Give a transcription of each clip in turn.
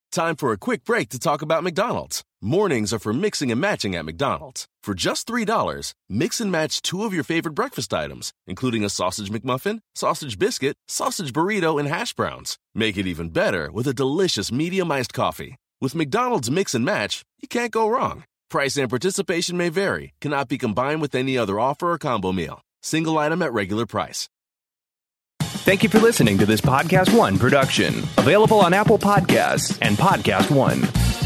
Time for a quick break to talk about McDonald's. Mornings are for mixing and matching at McDonald's. For just $3, mix and match 2 of your favorite breakfast items, including a sausage McMuffin, sausage biscuit, sausage burrito, and hash browns. Make it even better with a delicious medium iced coffee. With McDonald's Mix and Match, you can't go wrong. Price and participation may vary. Cannot be combined with any other offer or combo meal. Single item at regular price. Thank you for listening to this Podcast One production. Available on Apple Podcasts and Podcast One.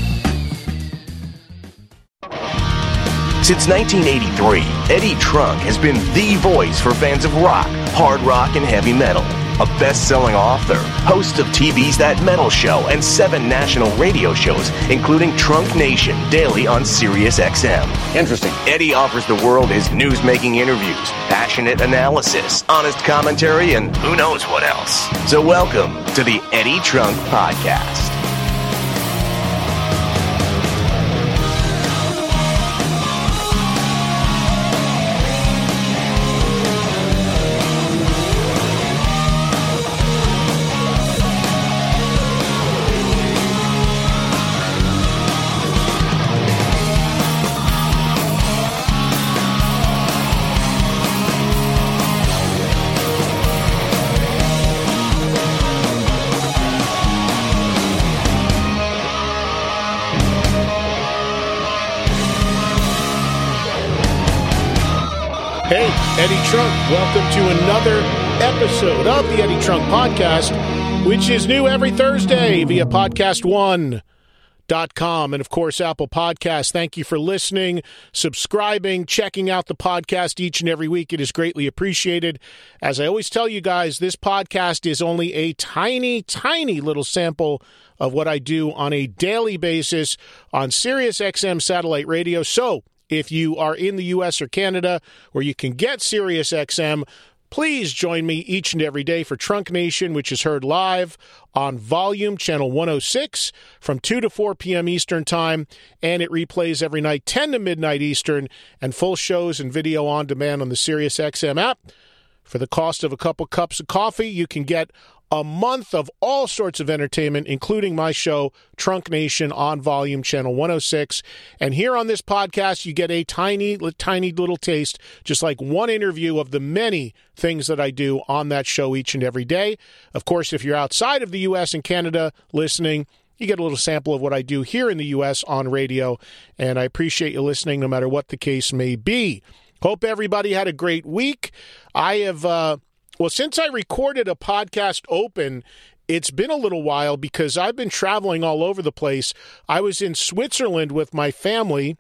Since 1983, Eddie Trunk has been the voice for fans of rock, hard rock, and heavy metal. A best-selling author, host of TV's That Metal Show and 7 national radio shows, including Trunk Nation, daily on SiriusXM. Interesting. Eddie offers the world his news-making interviews, passionate analysis, honest commentary, and who knows what else. So welcome to the Eddie Trunk Podcast. Hey, Eddie Trunk, welcome to another episode of the Eddie Trunk Podcast, which is new every Thursday via podcastone.com and, of course, Apple Podcasts. Thank you for listening, subscribing, checking out the podcast each and every week. It is greatly appreciated. As I always tell you guys, this podcast is only a tiny, tiny little sample of what I do on a daily basis on SiriusXM satellite radio. So, if you are in the U.S. or Canada where you can get SiriusXM, please join me each and every day for Trunk Nation, which is heard live on Volume Channel 106 from 2 to 4 p.m. Eastern Time, and it replays every night 10 to midnight Eastern, and full shows and video on demand on the SiriusXM app. For the cost of a couple cups of coffee, you can get a month of all sorts of entertainment, including my show, Trunk Nation, on Volume Channel 106. And here on this podcast, you get a tiny, tiny little taste, just like one interview of the many things that I do on that show each and every day. Of course, if you're outside of the U.S. and Canada listening, you get a little sample of what I do here in the U.S. on radio. And I appreciate you listening, no matter what the case may be. Hope everybody had a great week. I have... Well, since I recorded a podcast open, it's been a little while because I've been traveling all over the place. I was in Switzerland with my family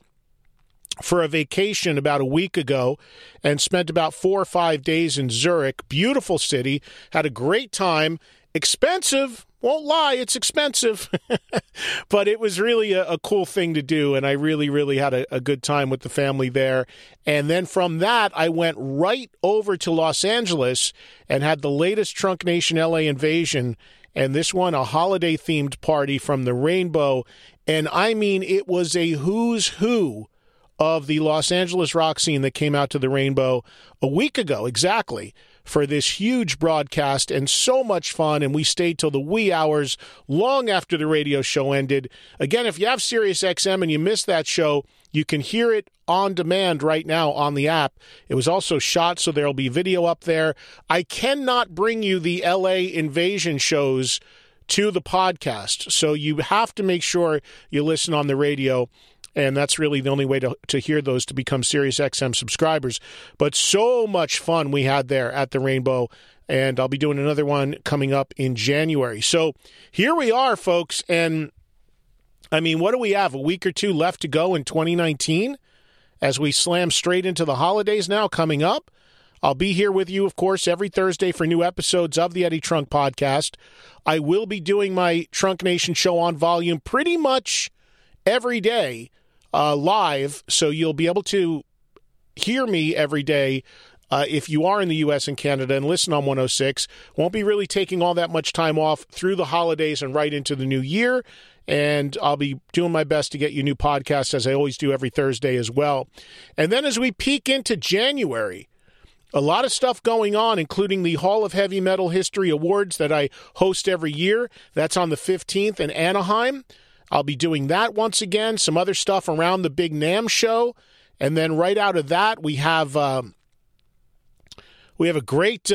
for a vacation about a week ago and spent about 4 or 5 days in Zurich. Beautiful city. Had a great time. Expensive. Won't lie, it's expensive. But it was really a cool thing to do, and I really, really had a good time with the family there. And then from that, I went right over to Los Angeles and had the latest Trunk Nation LA Invasion, and this one, a holiday-themed party from the Rainbow. And I mean, it was a who's who of the Los Angeles rock scene that came out to the Rainbow a week ago, exactly, for this huge broadcast, and so much fun, and we stayed till the wee hours, long after the radio show ended. Again, if you have SiriusXM and you missed that show, you can hear it on demand right now on the app. It was also shot, so there'll be video up there. I cannot bring you the LA Invasion shows to the podcast, so you have to make sure you listen on the radio. And that's really the only way to hear those, to become SiriusXM subscribers. But so much fun we had there at the Rainbow, and I'll be doing another one coming up in January. So here we are, folks, and I mean, what do we have? A week or two left to go in 2019 as we slam straight into the holidays now coming up. I'll be here with you, of course, every Thursday for new episodes of the Eddie Trunk Podcast. I will be doing my Trunk Nation show on Volume pretty much every day. Live, so you'll be able to hear me every day if you are in the U.S. and Canada and listen on 106. Won't be really taking all that much time off through the holidays and right into the new year, and I'll be doing my best to get you new podcasts, as I always do every Thursday as well. And then as we peek into January, A lot of stuff going on, including the Hall of Heavy Metal History Awards that I host every year. That's on the 15th in Anaheim. I'll be doing that once again. Some other stuff around the big NAMM show. And then right out of that, we have a great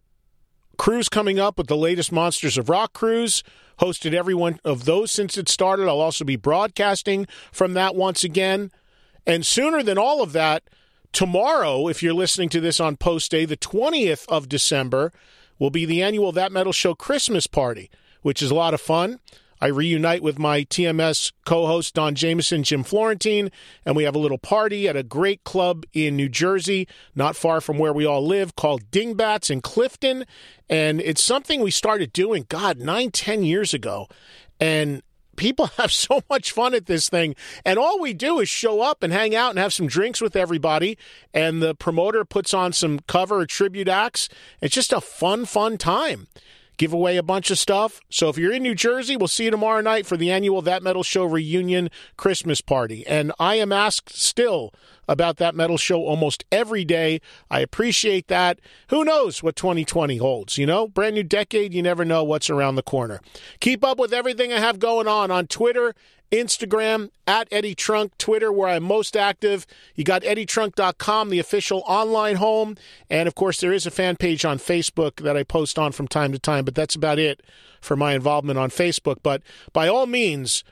cruise coming up with the latest Monsters of Rock cruise. Hosted every one of those since it started. I'll also be broadcasting from that once again. And sooner than all of that, tomorrow, if you're listening to this on post day, the 20th of December, will be the annual That Metal Show Christmas party, which is a lot of fun. I reunite with my TMS co-host, Don Jameson, Jim Florentine, and we have a little party at a great club in New Jersey, not far from where we all live, called Dingbats in Clifton. And it's something we started doing, 9-10 years ago. And people have so much fun at this thing. And all we do is show up and hang out and have some drinks with everybody. And the promoter puts on some cover or tribute acts. It's just a fun time. Give away a bunch of stuff. So if you're in New Jersey, we'll see you tomorrow night for the annual That Metal Show reunion Christmas party. And I am asked still about That Metal Show almost every day. I appreciate that. Who knows what 2020 holds, Brand new decade, you never know what's around the corner. Keep up with everything I have going on Twitter, Instagram, at Eddie Trunk, Twitter, where I'm most active. You got EddieTrunk.com, the official online home. And, of course, there is a fan page on Facebook that I post on from time to time, but that's about it for my involvement on Facebook. But by all means,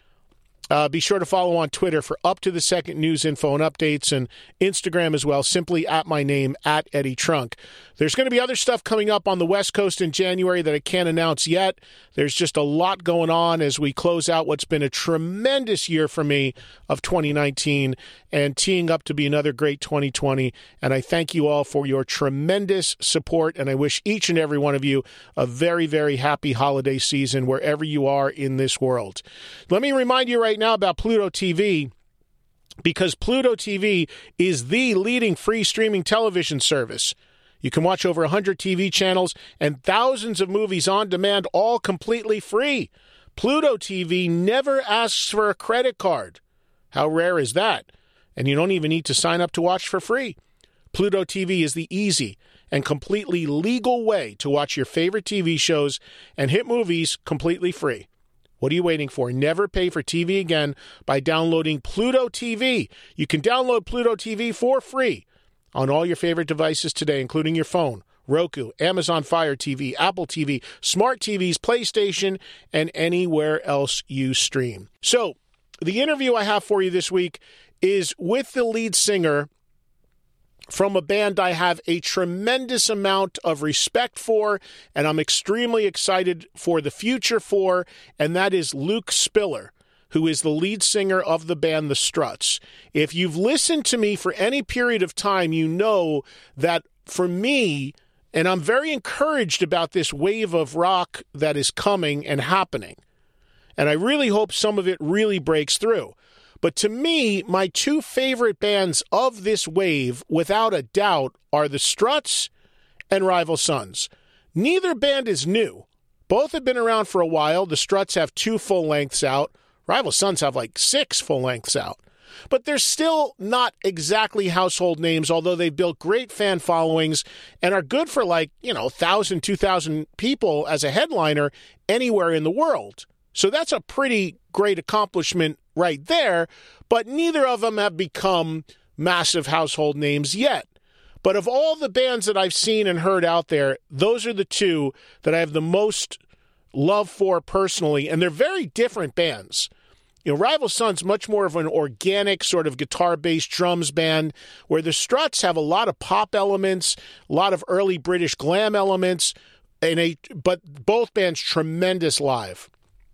be sure to follow on Twitter for up-to-the-second news, info, and updates, and Instagram as well, simply at my name, at Eddie Trunk. There's going to be other stuff coming up on the West Coast in January that I can't announce yet. There's just a lot going on as we close out what's been a tremendous year for me of 2019 and teeing up to be another great 2020. And I thank you all for your tremendous support, and I wish each and every one of you a very, very happy holiday season wherever you are in this world. Let me remind you right now about Pluto TV, because Pluto TV is the leading free streaming television service. You can watch over 100 TV channels and thousands of movies on demand, all completely free. Pluto TV never asks for a credit card. How rare is that? And you don't even need to sign up to watch for free. Pluto TV is the easy and completely legal way to watch your favorite TV shows and hit movies completely free. What are you waiting for? Never pay for TV again by downloading Pluto TV. You can download Pluto TV for free on all your favorite devices today, including your phone, Roku, Amazon Fire TV, Apple TV, smart TVs, PlayStation, and anywhere else you stream. So, the interview I have for you this week is with the lead singer from a band I have a tremendous amount of respect for, and I'm extremely excited for the future for, and that is Luke Spiller, who is the lead singer of the band The Struts. If you've listened to me for any period of time, you know that for me, and I'm very encouraged about this wave of rock that is coming and happening, and I really hope some of it really breaks through. But to me, my two favorite bands of this wave, without a doubt, are The Struts and Rival Sons. Neither band is new. Both have been around for a while. The Struts have 2 full lengths out. Rival Sons have 6 full lengths out. But they're still not exactly household names, although they've built great fan followings and are good for 1,000, 2,000 people as a headliner anywhere in the world. So that's a pretty great accomplishment right there, but neither of them have become massive household names yet. But of all the bands that I've seen and heard out there, those are the two that I have the most love for personally, and they're very different bands. Rival Sons, much more of an organic sort of guitar-based drums band, where the Struts have a lot of pop elements, a lot of early British glam elements, but both bands tremendous live.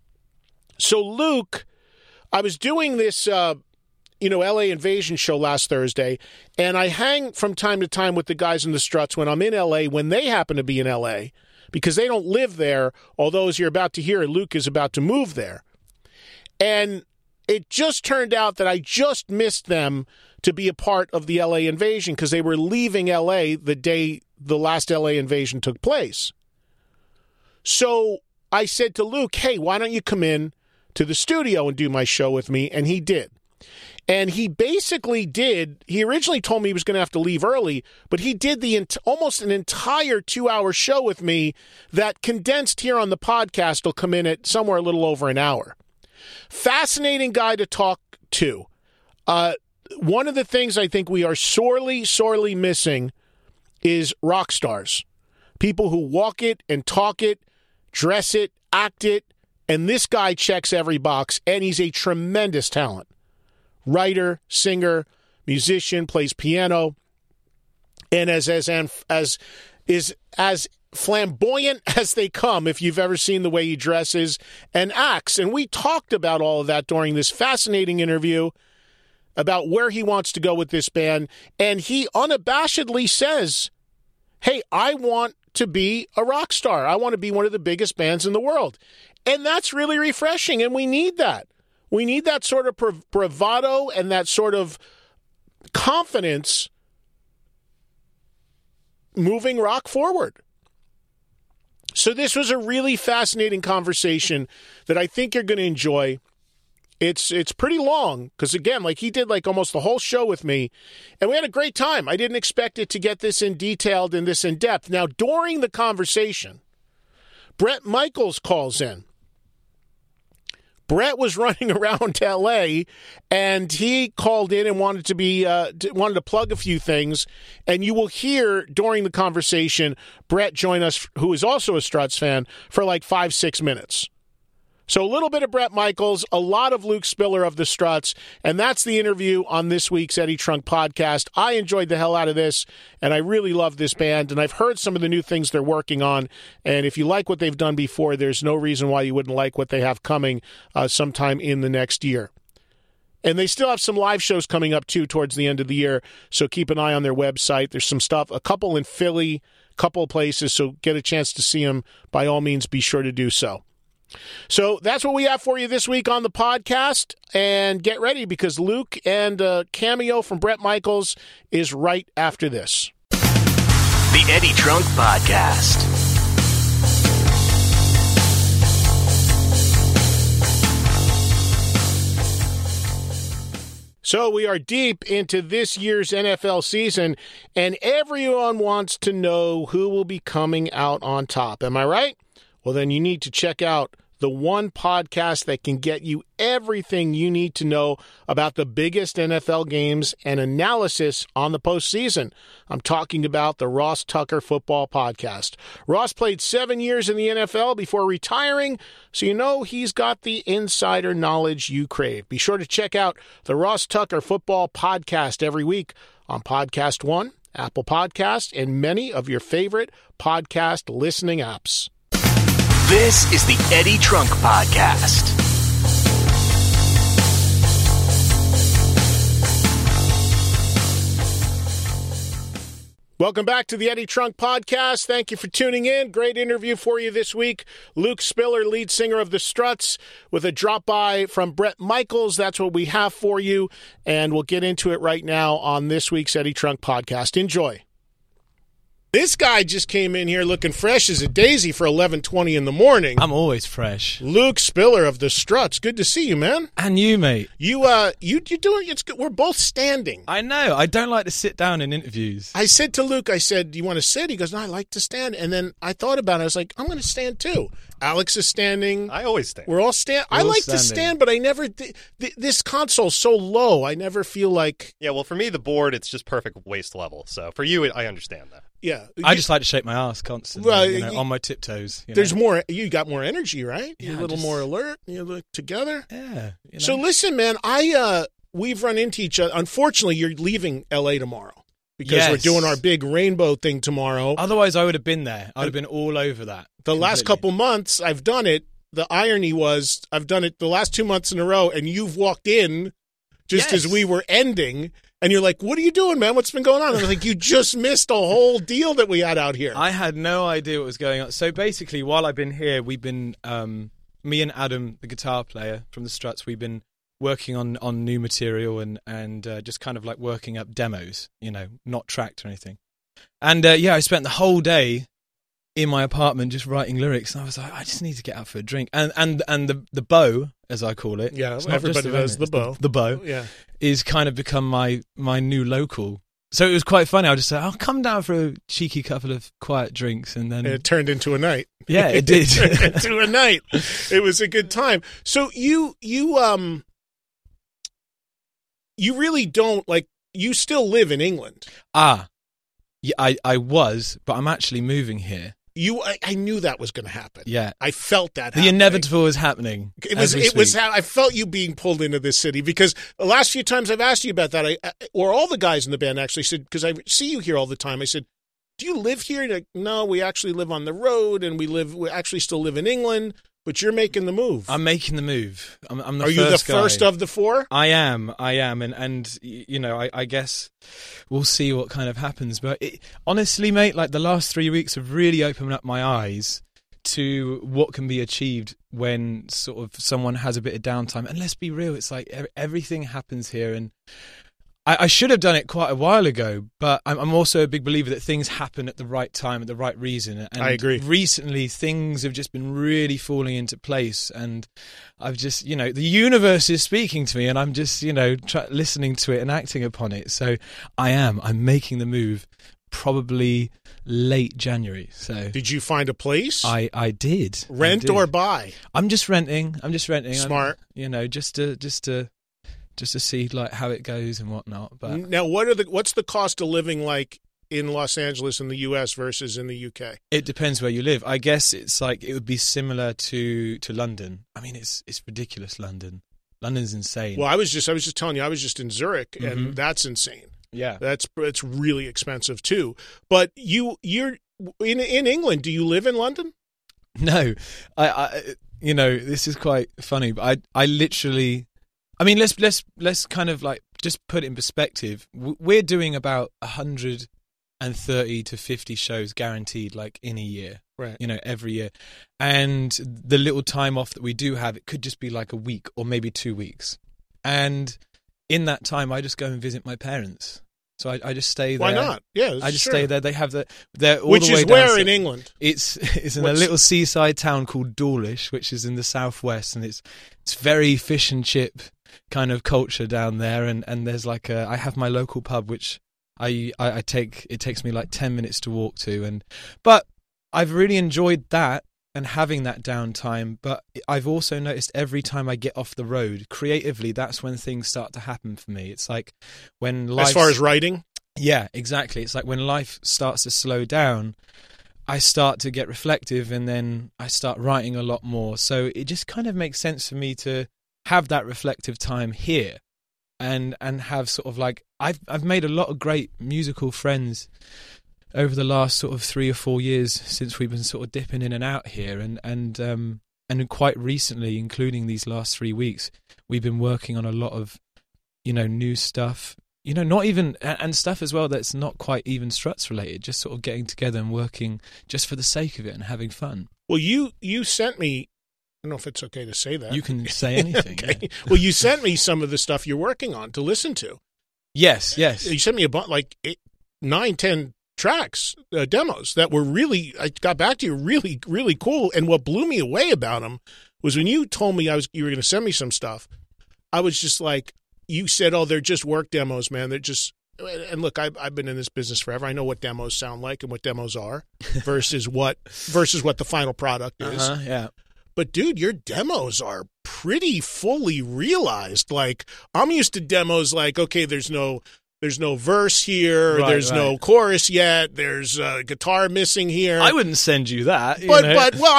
So Luke, I was doing this, LA Invasion show last Thursday, and I hang from time to time with the guys in the Struts when I'm in LA, when they happen to be in LA, because they don't live there, although as you're about to hear, Luke is about to move there. And it just turned out that I just missed them to be a part of the LA Invasion because they were leaving LA the day the last LA Invasion took place. So I said to Luke, hey, why don't you come in to the studio and do my show with me? And he did. And he basically he originally told me he was going to have to leave early, but he did almost an entire 2-hour show with me that condensed here on the podcast will come in at somewhere a little over an hour. Fascinating guy to talk to. One of the things I think we are sorely, sorely missing is rock stars. People who walk it and talk it, dress it, act it, and this guy checks every box, and he's a tremendous talent. Writer, singer, musician, plays piano, and is as flamboyant as they come if you've ever seen the way he dresses and acts. And we talked about all of that during this fascinating interview about where he wants to go with this band. And he unabashedly says, hey, I want to be a rock star. I want to be one of the biggest bands in the world. And that's really refreshing, and we need that. We need that sort of bravado and that sort of confidence moving rock forward. So this was a really fascinating conversation that I think you're going to enjoy. It's pretty long because, again, like he did like almost the whole show with me, and we had a great time. I didn't expect it to get this in detailed and this in depth. Now, during the conversation, Bret Michaels calls in. Bret was running around L.A., and he called in and wanted to plug a few things. And you will hear during the conversation Bret join us, who is also a Struts fan, for like 5-6 minutes. So a little bit of Bret Michaels, a lot of Luke Spiller of the Struts, and that's the interview on this week's Eddie Trunk podcast. I enjoyed the hell out of this, and I really love this band, and I've heard some of the new things they're working on, and if you like what they've done before, there's no reason why you wouldn't like what they have coming sometime in the next year. And they still have some live shows coming up, too, towards the end of the year, so keep an eye on their website. There's some stuff, a couple in Philly, a couple of places, so get a chance to see them. By all means, be sure to do so. So that's what we have for you this week on the podcast, and get ready because Luke and a cameo from Bret Michaels is right after this. The Eddie Trunk Podcast. So we are deep into this year's NFL season, and everyone wants to know who will be coming out on top. Am I right? Well, then you need to check out the one podcast that can get you everything you need to know about the biggest NFL games and analysis on the postseason. I'm talking about the Ross Tucker Football Podcast. Ross played 7 years in the NFL before retiring, so you know he's got the insider knowledge you crave. Be sure to check out the Ross Tucker Football Podcast every week on Podcast One, Apple Podcasts, and many of your favorite podcast listening apps. This is the Eddie Trunk Podcast. Welcome back to the Eddie Trunk Podcast. Thank you for tuning in. Great interview for you this week. Luke Spiller, lead singer of the Struts, with a drop-by from Bret Michaels. That's what we have for you, and we'll get into it right now on this week's Eddie Trunk Podcast. Enjoy. This guy just came in here looking fresh as a daisy for 11:20 in the morning. I'm always fresh. Luke Spiller of the Struts. Good to see you, man. And you, mate. You doing it's good. We're both standing. I know. I don't like to sit down in interviews. I said to Luke, I said, "Do you want to sit?" He goes, "No, I like to stand." And then I thought about it. I was like, "I'm going to stand too." Alex is standing. I always stand. We're all stand. I like to stand, but I never. This console's so low. I never feel like. Yeah, well, for me, the board, it's just perfect waist level. So for you, I understand that. Yeah, I just like to shake my ass constantly, on my tiptoes. There's more. You got more energy, right? Yeah, you're a little more alert. You look together. Yeah. So listen, man. We've run into each other. Unfortunately, you're leaving L.A. tomorrow because we're doing our big rainbow thing tomorrow. Otherwise, I would have been there. I'd have been all over that. The last couple months, I've done it. The irony was, I've done it the last 2 months in a row, and you've walked in just as we were ending. And you're like, what are you doing, man? What's been going on? And I'm like, you just missed a whole deal that we had out here. I had no idea what was going on. So basically, while I've been here, we've been, me and Adam, the guitar player from the Struts, we've been working on new material and just kind of like working up demos, not tracked or anything. And I spent the whole day in my apartment just writing lyrics, and I was like, I just need to get out for a drink. And the bow, as I call it, Yeah, it's not everybody just does the bow. The bow, Yeah. is kind of become my new local. So it was quite funny. I just said, I'll come down for a cheeky couple of quiet drinks, and then And it turned into a night. yeah, it did. It turned into a night. It was a good time. So you really don't, like, you still live in England. Yeah, I was, but I'm actually moving here. I knew that was going to happen. Yeah. I felt that The happening. inevitable was happening. I felt you being pulled into this city, because the last few times I've asked you about that, or all the guys in the band actually said, because I see you here all the time, I said, do you live here? And like, no, we actually live on the road, and we actually still live in England, but you're making the move. I'm making the move. I'm the Are first you the guy. first of the four? I am, and you know, I guess we'll see what kind of happens. But honestly, mate, like the last 3 weeks have really opened up my eyes to what can be achieved when sort of someone has a bit of downtime. And let's be real, it's like everything happens here, and I should have done it quite a while ago, but I'm also a big believer that things happen at the right time, at the right reason. And I agree. Recently, things have just been really falling into place, and I've just, the universe is speaking to me, and I'm just, listening to it and acting upon it. So I'm making the move probably late January. So Did you find a place? I did. Rent or buy? I'm just renting. Smart. Just to see like how it goes and whatnot. But Now, what's the cost of living like in Los Angeles in the U.S. versus in the UK? it depends where you live. I guess it's like it would be similar to London. I mean, it's ridiculous. London's insane. Well, I was just telling you, I was just in Zurich, and Mm-hmm. that's insane. Yeah. It's really expensive too. But you're in England. Do you live in London? No, I this is quite funny, but I literally. I mean, let's kind of like just put it in perspective. We're doing about 130 to 50 shows guaranteed, like in a year, Right. Every year. And the little time off that we do have, it could just be like a week or maybe 2 weeks. And in that time, I just go and visit my parents. So I just stay there. Why not? Yeah, I just sure. stay there. They have they're all Which the way is where down in England? It's in a little seaside town called Dawlish, which is in the southwest, and it's very fish and chip kind of culture down there. And there's like I have my local pub, which I take. It takes me like 10 minutes to walk to, but I've really enjoyed that and having that downtime. But I've also noticed every time I get off the road creatively, that's when things start to happen for me. It's like when life, As far as writing? yeah, exactly. It's like when life starts to slow down, I start to get reflective, and then I start writing a lot more. So it just kind of makes sense for me to have that reflective time here, and have sort of like I've made a lot of great musical friends over the last sort of 3 or 4 years since we've been sort of dipping in and out here, and quite recently, including these last 3 weeks, we've been working on a lot of new stuff. Not even, and stuff as well that's not quite even Struts related, just sort of getting together and working just for the sake of it and having fun. Well, you sent me, I don't know if it's okay to say that. You can say anything. Okay. Yeah. Well, you sent me some of the stuff you're working on to listen to. Yes. You sent me a bunch, like 9-10 tracks, demos that were really, I got back to you, really, really cool. And what blew me away about them was when you told me you were going to send me some stuff, I was just like, you said, oh, they're just work demos, man. They're just, and look, I've been in this business forever. I know what demos sound like and what demos are versus what the final product is. Yeah. But dude, your demos are pretty fully realized. Like, I'm used to demos like, okay, there's no verse here, there's no chorus yet, there's a guitar missing here. I wouldn't send you that. But well,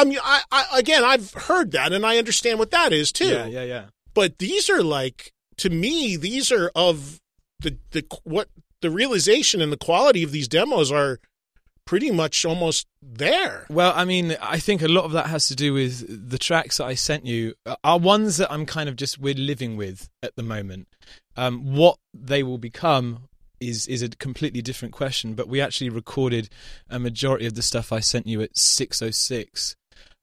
I've heard that and I understand what that is too. Yeah. But these are like, to me, these are of what the realization and the quality of these demos are pretty much almost there. Well, I mean, I think a lot of that has to do with the tracks that I sent you are ones that I'm kind of we're living with at the moment. What they will become is a completely different question, but we actually recorded a majority of the stuff I sent you at 606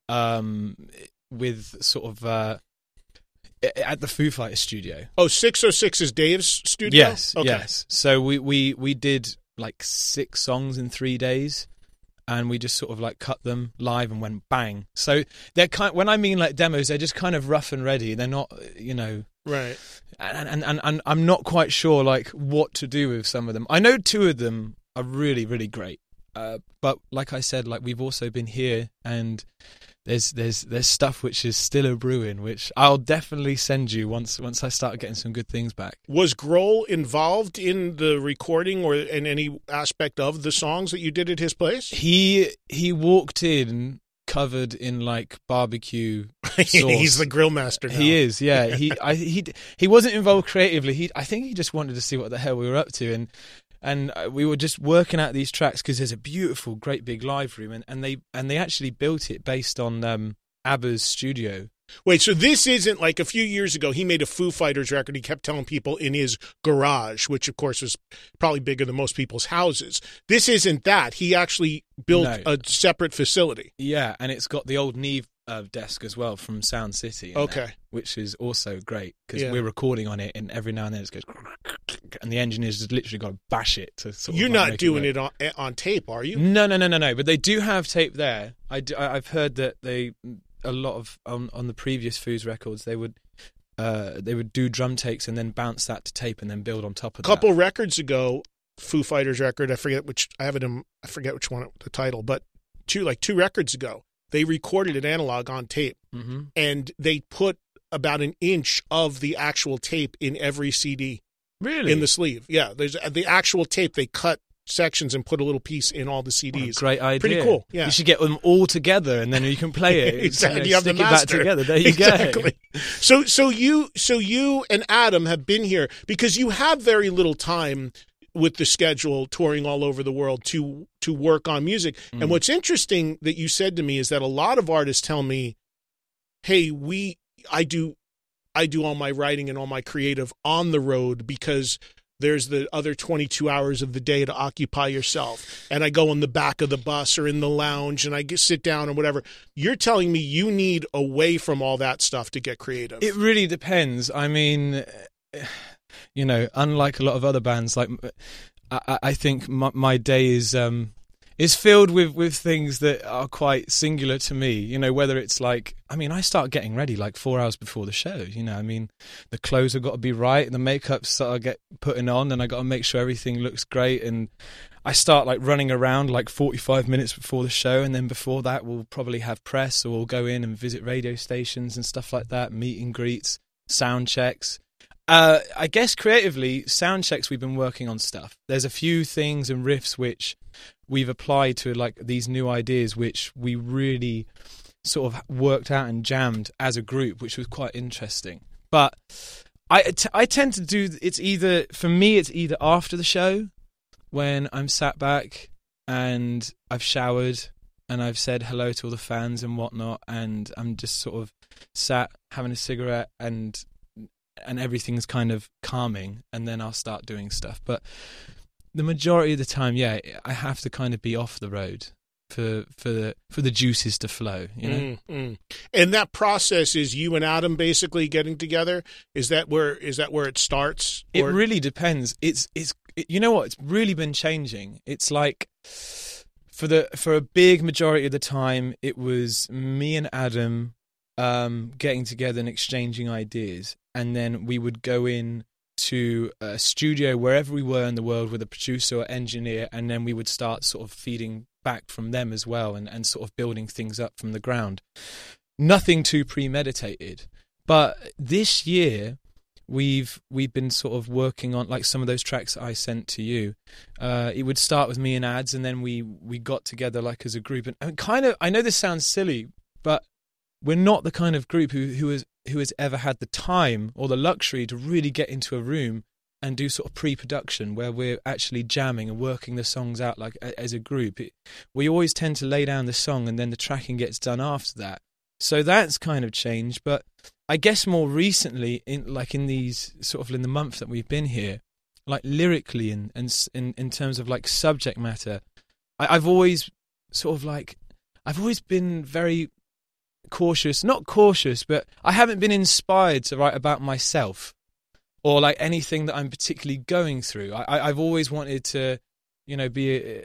with sort of at the Foo Fighters studio. Oh, 606 is Dave's studio? Yes, okay. yes. So we did like 6 songs in 3 days, and we just sort of like cut them live and went bang. So they're when I mean like demos, they're just kind of rough and ready. They're not, right. And I'm not quite sure like what to do with some of them. I know 2 of them are really, really great. But like I said, like we've also been here, and there's stuff which is still a brewing, which I'll definitely send you once I start getting some good things back. Was Grohl involved in the recording or in any aspect of the songs that you did at his place? He walked in covered in like barbecue sauce. He's the grill master now. He is, yeah. He wasn't involved creatively. I think he just wanted to see what the hell we were up to, and we were just working out these tracks because there's a beautiful, great big live room, and they actually built it based on ABBA's studio. Wait, so this isn't like a few years ago he made a Foo Fighters record. He kept telling people in his garage, which of course was probably bigger than most people's houses. This isn't that. He actually built a separate facility. Yeah, and it's got the old Neve desk as well from Sound City. Okay. Which is also great because we're recording on it, and every now and then it goes, and the engineers just literally got to bash it to sort of. You're not doing it on tape, are you? No. But they do have tape there. I've heard that a lot of on the previous Foos records they would do drum takes and then bounce that to tape and then build on top of that. A couple records ago, Foo Fighters record, I forget which one the title, but two records ago they recorded it analog on tape, and they put about an inch of the actual tape in every CD. Really? In the sleeve. Yeah, there's the actual tape. They cut sections and put a little piece in all the CDs. Great idea. Pretty cool. Yeah. You should get them all together and then you can play it. Exactly. You have stick the it master. back together. There you exactly. go. So you and Adam have been here because you have very little time with the schedule touring all over the world to work on music. And what's interesting that you said to me is that a lot of artists tell me, "Hey, I do all my writing and all my creative on the road because there's the other 22 hours of the day to occupy yourself. And I go in the back of the bus or in the lounge and I sit down or whatever." You're telling me you need away from all that stuff to get creative. It really depends. I mean, unlike a lot of other bands, like I think my day is filled with things that are quite singular to me, whether it's like, I start getting ready like 4 hours before the show, the clothes have got to be right, the makeup's sort of get putting on, and I got to make sure everything looks great, and I start like running around like 45 minutes before the show, and then before that we'll probably have press, or we'll go in and visit radio stations and stuff like that, meet and greets, sound checks. I guess creatively, sound checks, we've been working on stuff. There's a few things and riffs which we've applied to like these new ideas, which we really sort of worked out and jammed as a group, which was quite interesting. But I tend to do, it's either after the show when I'm sat back and I've showered and I've said hello to all the fans and whatnot, and I'm just sort of sat having a cigarette and everything's kind of calming, and then I'll start doing stuff. But the majority of the time, I have to kind of be off the road for the juices to flow, And that process is you and Adam basically getting together. Is that where it starts? It really depends. It's you know what? It's really been changing. It's like for a big majority of the time, it was me and Adam getting together and exchanging ideas. And then we would go in to a studio wherever we were in the world with a producer or engineer, and then we would start sort of feeding back from them as well, and sort of building things up from the ground. Nothing too premeditated. But this year, we've been sort of working on like some of those tracks I sent to you. It would start with me and Ads, and then we got together like as a group. And kind of, I know this sounds silly, but we're not the kind of group who has ever had the time or the luxury to really get into a room and do sort of pre-production where we're actually jamming and working the songs out like as a group. We always tend to lay down the song and then the tracking gets done after that. So that's kind of changed. But I guess more recently, in these sort of in the month that we've been here, like lyrically and in terms of like subject matter, I've always been very not cautious, but I haven't been inspired to write about myself or like anything that I'm particularly going through. I've always wanted to, be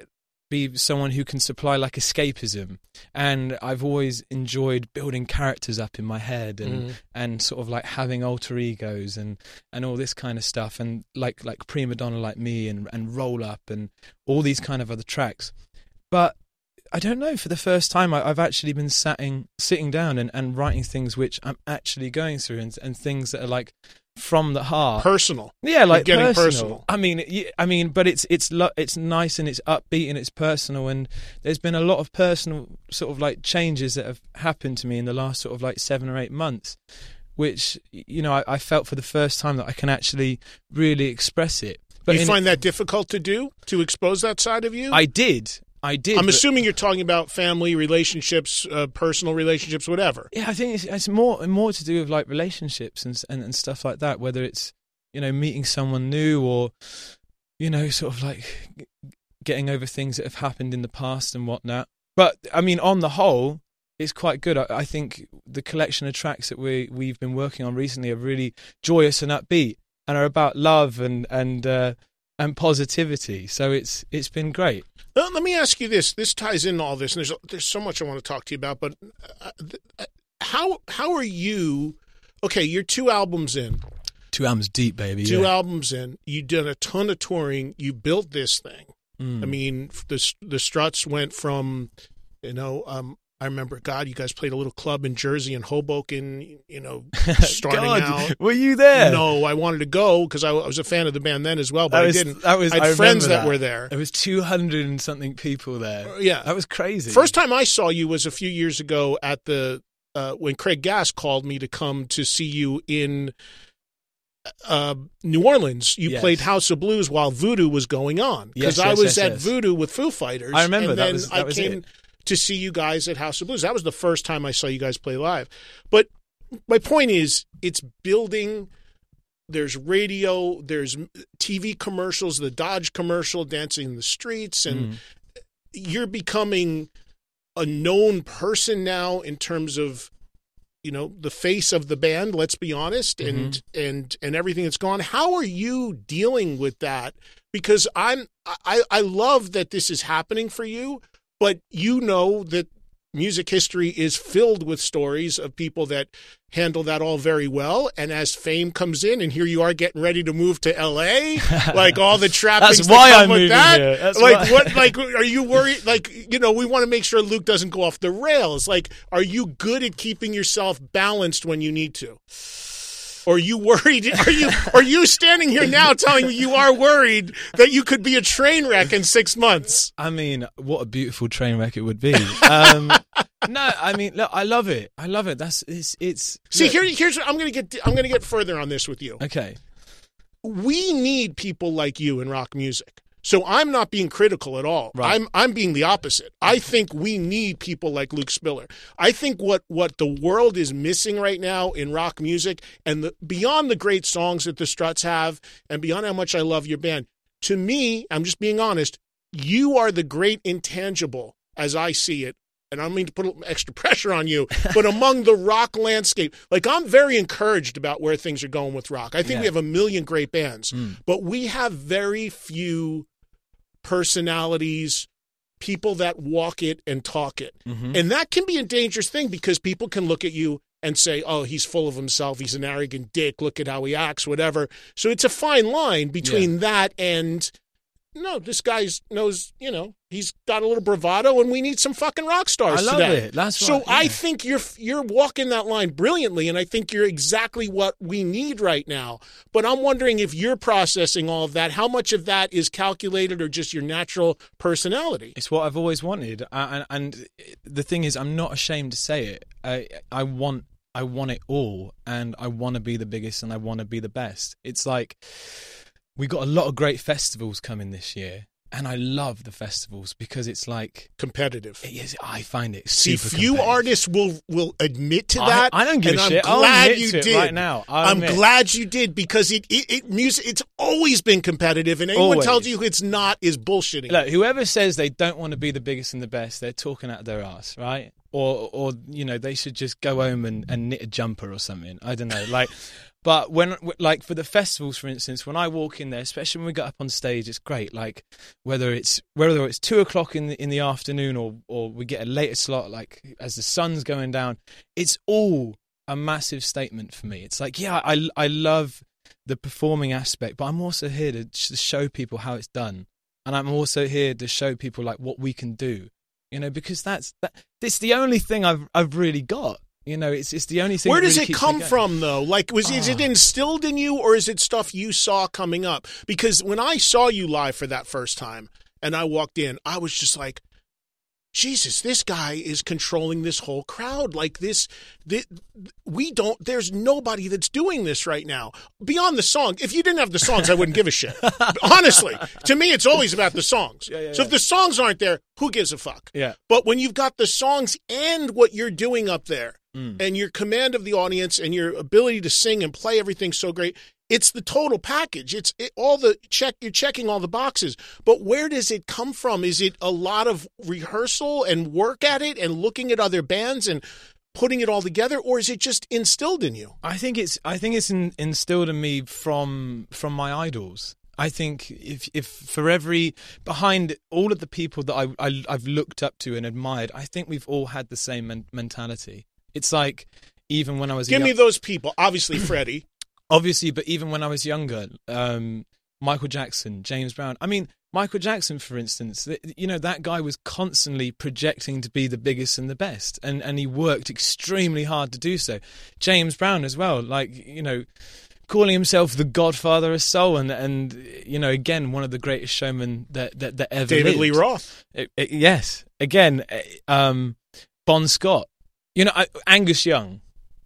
be someone who can supply like escapism, and I've always enjoyed building characters up in my head and sort of like having alter egos and all this kind of stuff, and like Prima Donna Like Me and Roll Up and all these kind of other tracks. But I don't know, for the first time I've actually been sitting down and writing things which I'm actually going through and things that are like from the heart, personal. Yeah, like getting personal. I mean, but it's nice and it's upbeat and it's personal, and there's been a lot of personal sort of like changes that have happened to me in the last sort of like 7 or 8 months, which, you know, I felt for the first time that I can actually really express it. But you find that difficult to do, to expose that side of you? I did. I'm assuming you're talking about family relationships, personal relationships, whatever. Yeah, I think it's more to do with like relationships and stuff like that. Whether it's, you know, meeting someone new or, you know, sort of like getting over things that have happened in the past and whatnot. But I mean, on the whole, it's quite good. I think the collection of tracks that we've been working on recently are really joyous and upbeat and are about love and positivity. So it's been great. Let me ask you this. This ties into all this, and there's so much I want to talk to you about. But how are you? Okay, you're 2 albums in. 2 albums deep, baby. 2 albums in. You've done a ton of touring. You built this thing. I mean, the Struts went from, you know, I remember, God, you guys played a little club in Jersey and Hoboken, you know, starting out. Were you there? No, I wanted to go because I was a fan of the band then as well, but I didn't. I had friends that were there. There was 200 and something people there. Yeah. That was crazy. First time I saw you was a few years ago at the when Craig Gass called me to come to see you in New Orleans. You played House of Blues while Voodoo was going on, because I was at Voodoo with Foo Fighters. I remember. And then I came to see you guys at House of Blues. That was the first time I saw you guys play live. But my point is, it's building. There's radio, there's TV commercials, the Dodge commercial, Dancing in the Streets, and you're becoming a known person now in terms of, you know, the face of the band, let's be honest, and everything that's gone. How are you dealing with that? Because I love that this is happening for you, but you know that music history is filled with stories of people that handle that all very well. And as fame comes in, and here you are getting ready to move to LA, like all the trappings That's why that come I'm with moving that. here. That's like why. what? Like, are you worried? Like, you know, we want to make sure Luke doesn't go off the rails. Like, are you good at keeping yourself balanced when you need to? Or are you worried? Are you standing here now telling me you are worried that you could be a train wreck in 6 months? I mean, what a beautiful train wreck it would be. No, I mean, look, I love it. I love it. It's. See, here's what I'm gonna get further on this with you. Okay. We need people like you in rock music. So I'm not being critical at all. Right. I'm being the opposite. I think we need people like Luke Spiller. I think what the world is missing right now in rock music, and beyond the great songs that the Struts have, and beyond how much I love your band, to me, I'm just being honest, you are the great intangible as I see it. And I don't mean to put extra pressure on you, but among the rock landscape, like, I'm very encouraged about where things are going with rock. I think we have a million great bands, but we have very few personalities, people that walk it and talk it. And that can be a dangerous thing, because people can look at you and say, oh, he's full of himself, he's an arrogant dick, look at how he acts, whatever. So it's a fine line between that and, no, this guy knows, you know, he's got a little bravado, and we need some fucking rock stars today. I love it. That's so right. Yeah. I think you're walking that line brilliantly, and I think you're exactly what we need right now. But I'm wondering if you're processing all of that, how much of that is calculated or just your natural personality? It's what I've always wanted, and the thing is, I'm not ashamed to say it. I want it all, and I want to be the biggest, and I want to be the best. It's like, we got a lot of great festivals coming this year, and I love the festivals because it's like competitive. I find it See, super few competitive. artists will admit to that. I don't give and a shit. I'm glad you did did right now. I'm glad you did, because music, it's always been competitive, and anyone tells you it's not is bullshitting. Look, whoever says they don't want to be the biggest and the best, they're talking out their ass, right? Or you know, they should just go home and knit a jumper or something. I don't know. Like, But when, like, for the festivals, for instance, when I walk in there, especially when we get up on stage, it's great. Like, whether it's 2:00 in the afternoon or we get a later slot, like as the sun's going down, it's all a massive statement for me. It's like, yeah, I love the performing aspect, but I'm also here to show people how it's done, and I'm also here to show people like what we can do, because it's the only thing I've really got. It's the only thing. Where does really it come from, though? Like, is it instilled in you, or is it stuff you saw coming up? Because when I saw you live for that first time, and I walked in, I was just like, Jesus, this guy is controlling this whole crowd. Like there's nobody that's doing this right now. Beyond the song, if you didn't have the songs, I wouldn't give a shit. Honestly, to me, it's always about the songs. So if the songs aren't there, who gives a fuck? Yeah. But when you've got the songs and what you're doing up there, and your command of the audience and your ability to sing and play everything so great, it's the total package. You're checking all the boxes. But where does it come from? Is it a lot of rehearsal and work at it and looking at other bands and putting it all together, or is it just instilled in you? I think it's instilled in me from my idols. I think if for behind all of the people that I've looked up to and admired, I think we've all had the same mentality. It's like, even when I was Give me those people. Obviously, Freddie. Obviously, but even when I was younger, Michael Jackson, James Brown. I mean, Michael Jackson, for instance, that guy was constantly projecting to be the biggest and the best, and he worked extremely hard to do so. James Brown as well, calling himself the Godfather of Soul, and again, one of the greatest showmen that ever David lived. Lee Roth. Yes, again, Bon Scott. Angus Young.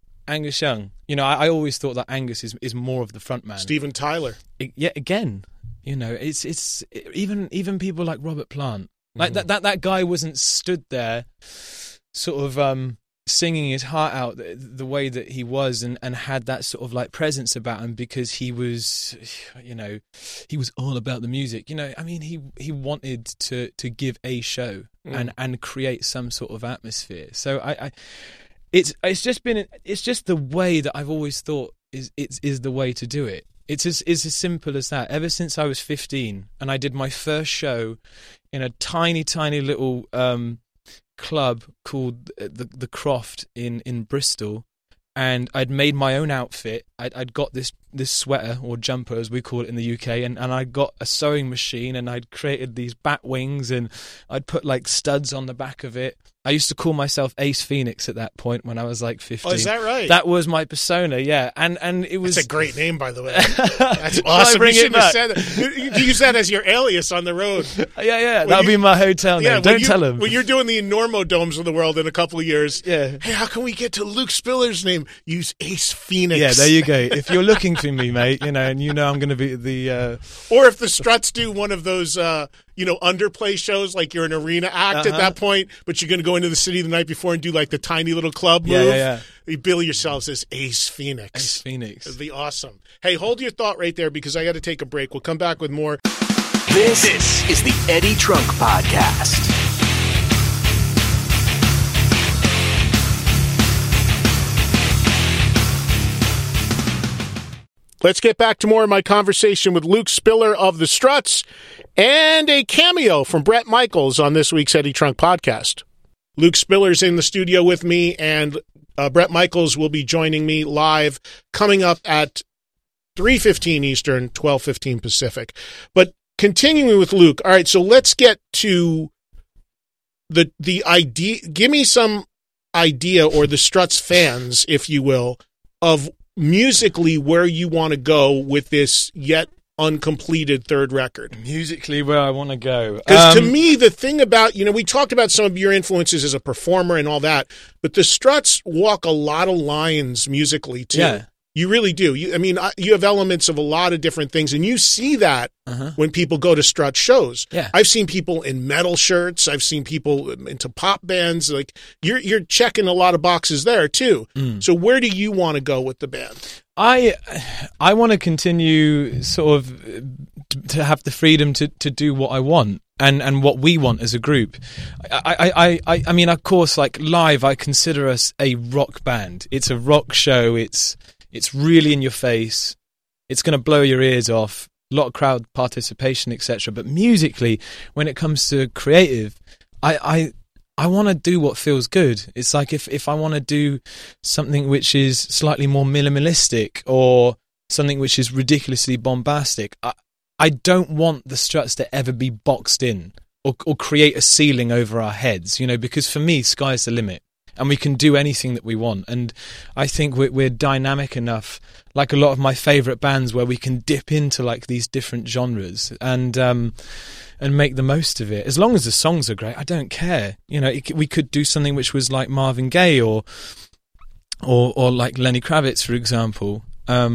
I always thought that Angus is more of the front man. Steven Tyler. Again, it's even people like Robert Plant. Like that guy wasn't stood there sort of singing his heart out the way that he was and had that sort of like presence about him, because he was all about the music. He wanted to give a show and create some sort of atmosphere. So it's just the way that I've always thought is the way to do it. It's as simple as that. Ever since I was 15 and I did my first show in a tiny little club called the Croft in Bristol, and I'd made my own outfit. I'd got this sweater, or jumper as we call it in the UK, and I got a sewing machine, and I'd created these bat wings, and I'd put like studs on the back of it. I used to call myself Ace Phoenix at that point when I was like 15. Oh, is that right? That was my persona, yeah. And it was... That's a great name, by the way. That's awesome. You shouldn't have said that. You use that as your alias on the road. Yeah. That'll be my hotel name. Don't tell him. When you're doing the Normodomes of the world in a couple of years, hey, how can we get to Luke Spiller's name? Use Ace Phoenix. Yeah, there you go. If you're looking for me, mate, and I'm going to be the... Or if the Struts do one of those... underplay shows, like you're an arena act at that point, but you're going to go into the city the night before and do like the tiny little club move. Yeah. You bill yourselves as Ace Phoenix. Ace Phoenix. It'd be awesome. Hey, hold your thought right there, because I got to take a break. We'll come back with more. This is the Eddie Trunk Podcast. Let's get back to more of my conversation with Luke Spiller of the Struts, and a cameo from Bret Michaels on this week's Eddie Trunk Podcast. Luke Spiller's in the studio with me, and Bret Michaels will be joining me live coming up at 3:15 Eastern, 12:15 Pacific. But continuing with Luke, all right, so let's get to the idea. Give me some idea, or the Struts fans, if you will, of musically where you want to go with this yet uncompleted third record. Musically where I want to go. Because to me, the thing about, we talked about some of your influences as a performer and all that, but the Struts walk a lot of lines musically too. Yeah. You really do. You have elements of a lot of different things, and you see that when people go to Strut shows. Yeah. I've seen people in metal shirts. I've seen people into pop bands. Like you're checking a lot of boxes there too. So where do you want to go with the band? I want to continue sort of to have the freedom to do what I want and what we want as a group. I mean, of course, like live, I consider us a rock band. It's a rock show. It's It's really in your face. It's going to blow your ears off. A lot of crowd participation, etc. But musically, when it comes to creative, I want to do what feels good. It's like if I want to do something which is slightly more minimalistic or something which is ridiculously bombastic, I don't want the Struts to ever be boxed in or create a ceiling over our heads, because for me, sky's the limit. And we can do anything that we want. And I think we're dynamic enough, like a lot of my favourite bands, where we can dip into like these different genres and make the most of it. As long as the songs are great, I don't care. We could do something which was like Marvin Gaye or like Lenny Kravitz, for example.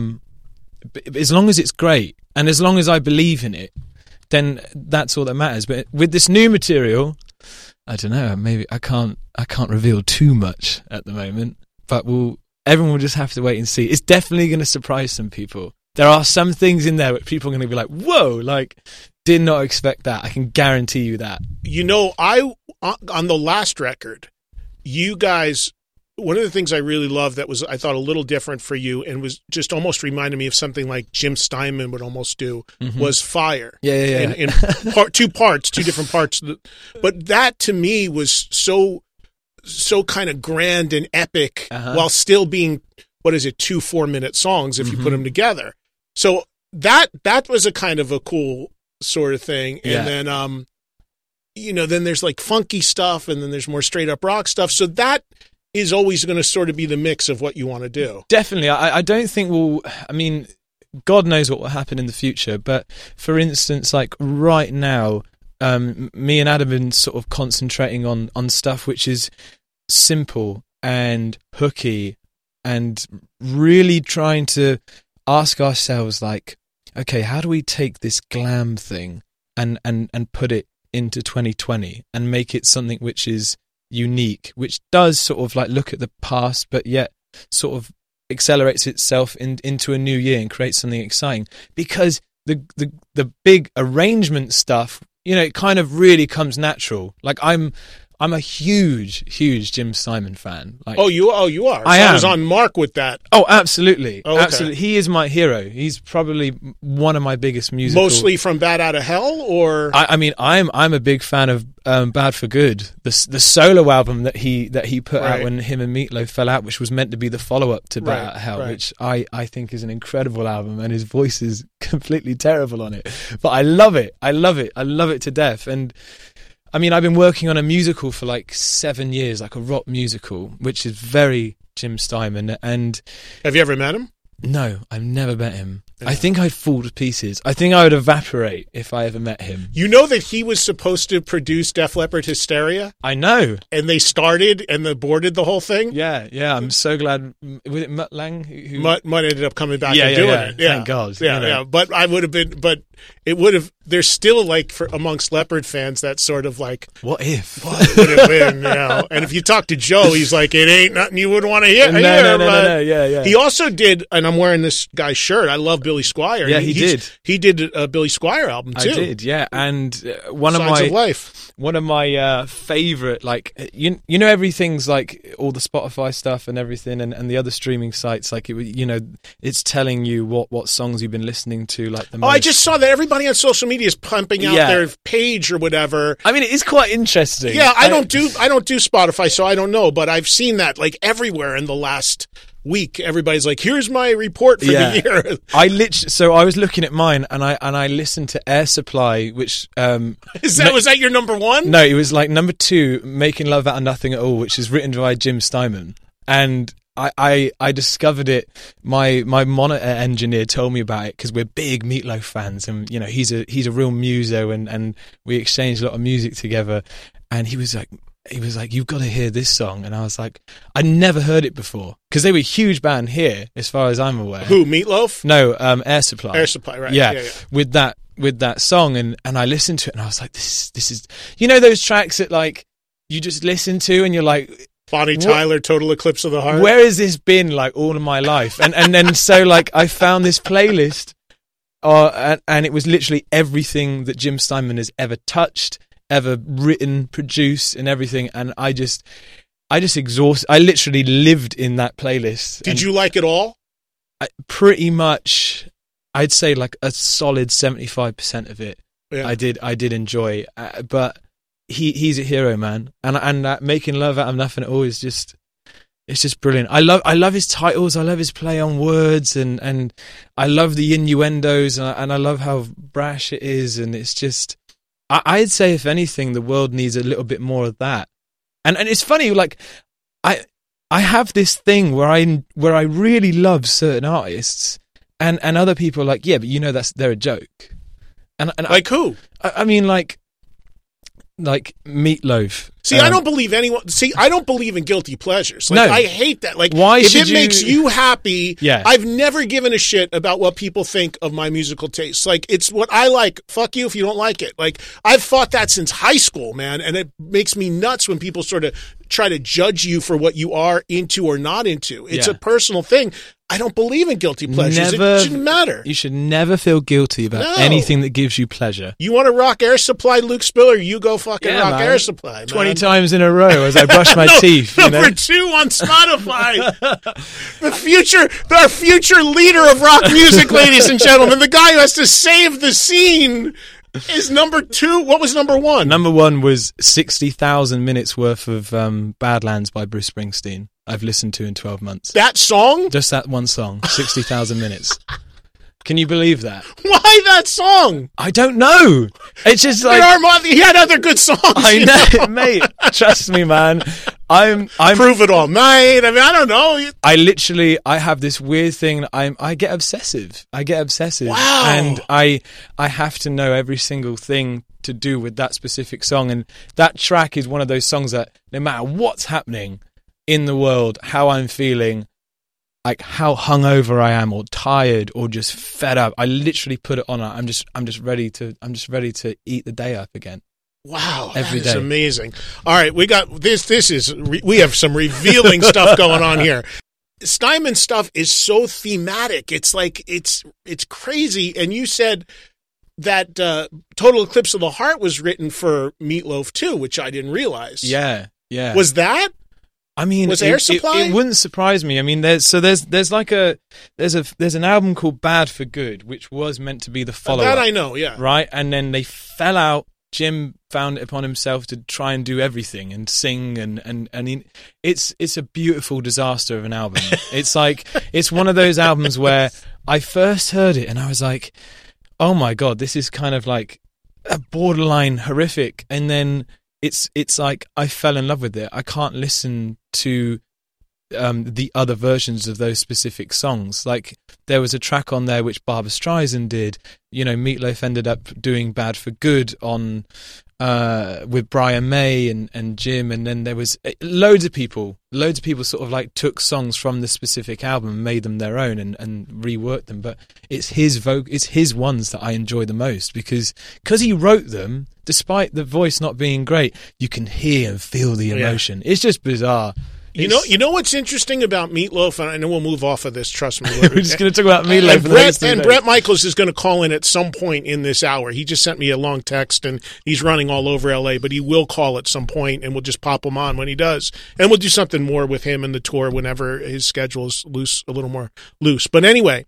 But as long as it's great and as long as I believe in it, then that's all that matters. But with this new material, I don't know. Maybe I can't reveal too much at the moment, but everyone will just have to wait and see. It's definitely going to surprise some people. There are some things in there where people are going to be like, "Whoa!" Like, did not expect that. I can guarantee you that. I on the last record, you guys. One of the things I really loved that was, I thought, a little different for you and was just almost reminded me of something like Jim Steinman would almost do, was Fire. Yeah. In two different parts. But that to me was so kind of grand and epic while still being, 2 4-minute songs if you put them together. So that was a kind of a cool sort of thing. And then, then there's like funky stuff and then there's more straight up rock stuff. So that is always going to sort of be the mix of what you want to do. Definitely. I don't think God knows what will happen in the future, but for instance, like right now, me and Adam have been sort of concentrating on stuff which is simple and hooky and really trying to ask ourselves like, okay, how do we take this glam thing and put it into 2020 and make it something which is unique, which does sort of like look at the past but yet sort of accelerates itself into a new year and creates something exciting, because the big arrangement stuff, it kind of really comes natural. Like I'm a huge Jim Steinman fan. Like, you are. I was on mark with that. Oh, absolutely. Oh, okay. Absolutely. He is my hero. He's probably one of my biggest musical. Mostly from Bad Outta Hell, or I'm a big fan of Bad for Good, the solo album that he put out when him and Meat Loaf fell out, which was meant to be the follow up to Bad Outta Hell, which I think is an incredible album, and his voice is completely terrible on it. But I love it. I love it to death. And I've been working on a musical for like 7 years, like a rock musical, which is very Jim Steinman. And have you ever met him? No, I've never met him. I think I'd fall to pieces. I think I would evaporate if I ever met him. You know that he was supposed to produce Def Leppard Hysteria? I know. And they started and they aborted the whole thing? Yeah. I'm so glad. Was it Mutt Lang? Mutt ended up coming back and doing it. Thank God. Yeah. But I would have been, it would have, there's still like amongst Leppard fans that sort of like, what if? What would have been, And if you talk to Joe, he's like, it ain't nothing you would want to hear. No. Yeah. He also did, and I'm wearing this guy's shirt. I love Billy Squier. Yeah, he did. He did a Billy Squier album too. I did, yeah. And one Signs of Life. One of my favorite, like everything's like all the Spotify stuff and everything, and the other streaming sites. Like it's telling you what songs you've been listening to, like the most. Oh, I just saw that everybody on social media is pumping out their page or whatever. It is quite interesting. Yeah, I don't do Spotify, so I don't know, but I've seen that like everywhere in the last week. Everybody's like, here's my report for the year. So I was looking at mine and I listened to Air Supply, which was that your number one? No, it was like number 2, Making Love Out of Nothing at All, which is written by Jim Steinman. And I discovered it. My monitor engineer told me about it because we're big Meat Loaf fans, and he's a real muso, and we exchanged a lot of music together. And he was like, you've got to hear this song. And I was like, I never heard it before, because they were a huge band here, as far as I'm aware. Who, Meat Loaf? No, Air Supply. Air Supply, right? Yeah. With that song, and I listened to it, and I was like, this is those tracks that like you just listen to, and you're like, Bonnie Tyler, Total Eclipse of the Heart. Where has this been like all of my life? And then so like I found this playlist, and it was literally everything that Jim Steinman has ever touched, ever written, produced, and everything. And I literally lived in that playlist. Did you like it all? pretty much, I'd say like a solid 75% of it. Yeah. I did enjoy, but he's a hero, man, and Making Love Out of Nothing at All is just. It's just brilliant. I love his titles. I love his play on words, and I love the innuendos, and I love how brash it is. And it's just, I'd say, if anything, the world needs a little bit more of that. And it's funny, like I have this thing where I really love certain artists, and other people are like, yeah, but you know they're a joke. And like who? I mean, like Meatloaf. See, I don't believe anyone. See, I don't believe in guilty pleasures. Like, no. I hate that. Like, why if should it makes you happy, yeah. I've never given a shit about what people think of my musical tastes. Like, it's what I like. Fuck you if you don't like it. Like, I've fought that since high school, man, and it makes me nuts when people sort of try to judge you for what you are into or not into. It's a personal thing. I don't believe in guilty pleasures. It shouldn't matter. You should never feel guilty about anything that gives you pleasure. You want to rock Air Supply, Luke Spiller? You go fucking rock man. Air Supply, man. 20 times in a row as I brush my teeth. Number 2 on Spotify. Our future leader of rock music, ladies and gentlemen. The guy who has to save the scene is number 2. What was number 1? Number 1 was 60,000 minutes worth of Badlands by Bruce Springsteen. I've listened to in 12 months. That song? Just that one song, 60,000 minutes. Can you believe that? Why that song? I don't know. It's just like... He had other good songs. I know, mate. Trust me, man. I'm Prove It All Night. I mean, I don't know. I have this weird thing. I get obsessive. Wow. And I have to know every single thing to do with that specific song. And that track is one of those songs that no matter what's happening in the world, how I'm feeling, like how hungover I am or tired or just fed up, I literally put it on. I'm just ready to eat the day up again. Wow, every that is day. Amazing. All right, we got this. We have some revealing stuff going on here. Steinman's stuff is so thematic. It's like it's crazy. And you said that Total Eclipse of the Heart was written for Meatloaf too, which I didn't realize. Yeah. Was that? I mean, was Air Supply? It wouldn't surprise me. I mean, there's an album called Bad for Good, which was meant to be the follow-up. That I know, yeah. Right, and then they fell out. Jim found it upon himself to try and do everything and sing, and it's a beautiful disaster of an album. It's one of those albums where I first heard it and I was like, oh my God, this is kind of like a borderline horrific, and then it's like I fell in love with it. I can't listen to the other versions of those specific songs. Like there was a track on there which Barbra Streisand did. You know, Meatloaf ended up doing Bad for Good on with Brian May and Jim, and then there was loads of people sort of like took songs from the specific album and made them their own and reworked them. But it's his ones that I enjoy the most because he wrote them. Despite the voice not being great, you can hear and feel the emotion. Yeah. It's just bizarre. You know what's interesting about Meatloaf, and I know we'll move off of this, trust me. We're just going to talk about Meatloaf. And Brett Michaels is going to call in at some point in this hour. He just sent me a long text, and he's running all over L.A., but he will call at some point, and we'll just pop him on when he does. And we'll do something more with him and the tour whenever his schedule is a little more loose. But anyway,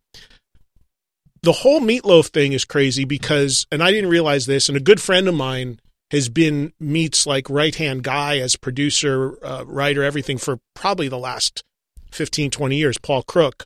the whole Meatloaf thing is crazy because, and I didn't realize this, and a good friend of mine has been Meat's like right-hand guy as producer, writer, everything for probably the last 15, 20 years, Paul Crook.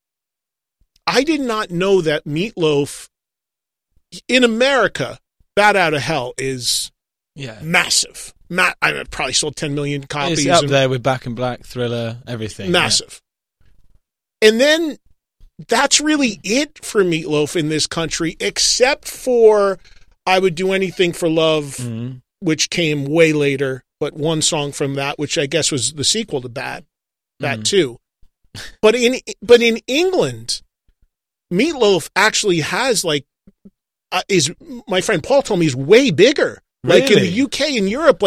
I did not know that Meatloaf, in America, Bat Out of Hell is massive. I probably sold 10 million copies. It's up there with Back in Black, Thriller, everything. Massive. Yeah. And then that's really it for Meatloaf in this country, except for I Would Do Anything for Love, which came way later, but one song from that, which I guess was the sequel to Bat 2. But in England, Meatloaf actually has is my friend Paul told me is way bigger. Really? Like in the UK and Europe,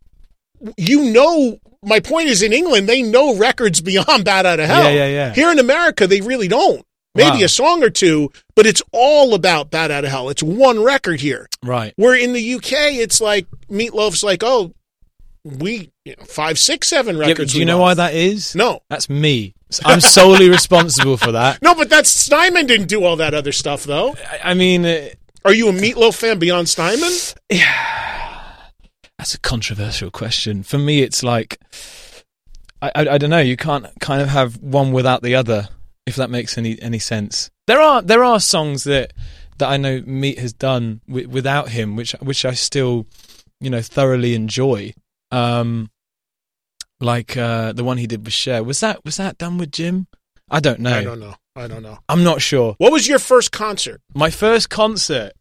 my point is in England, they know records beyond Bat Out of Hell. Yeah. Here in America, they really don't. Maybe a song or two, but it's all about Bat Out of Hell. It's one record here. Right. Where in the UK, it's like Meatloaf's like, we 5, 6, 7 records. Do you know why that is? No. That's me. I'm solely responsible for that. No, but Steinman didn't do all that other stuff, though. I mean... Are you a Meatloaf fan beyond Steinman? Yeah. That's a controversial question. For me, it's like... I don't know. You can't kind of have one without the other, if that makes any sense. There are songs that I know Meat has done without him, which I still, thoroughly enjoy. Like the one he did with Cher. Was that done with Jim? I don't know. I don't know. I'm not sure. What was your first concert? My first concert.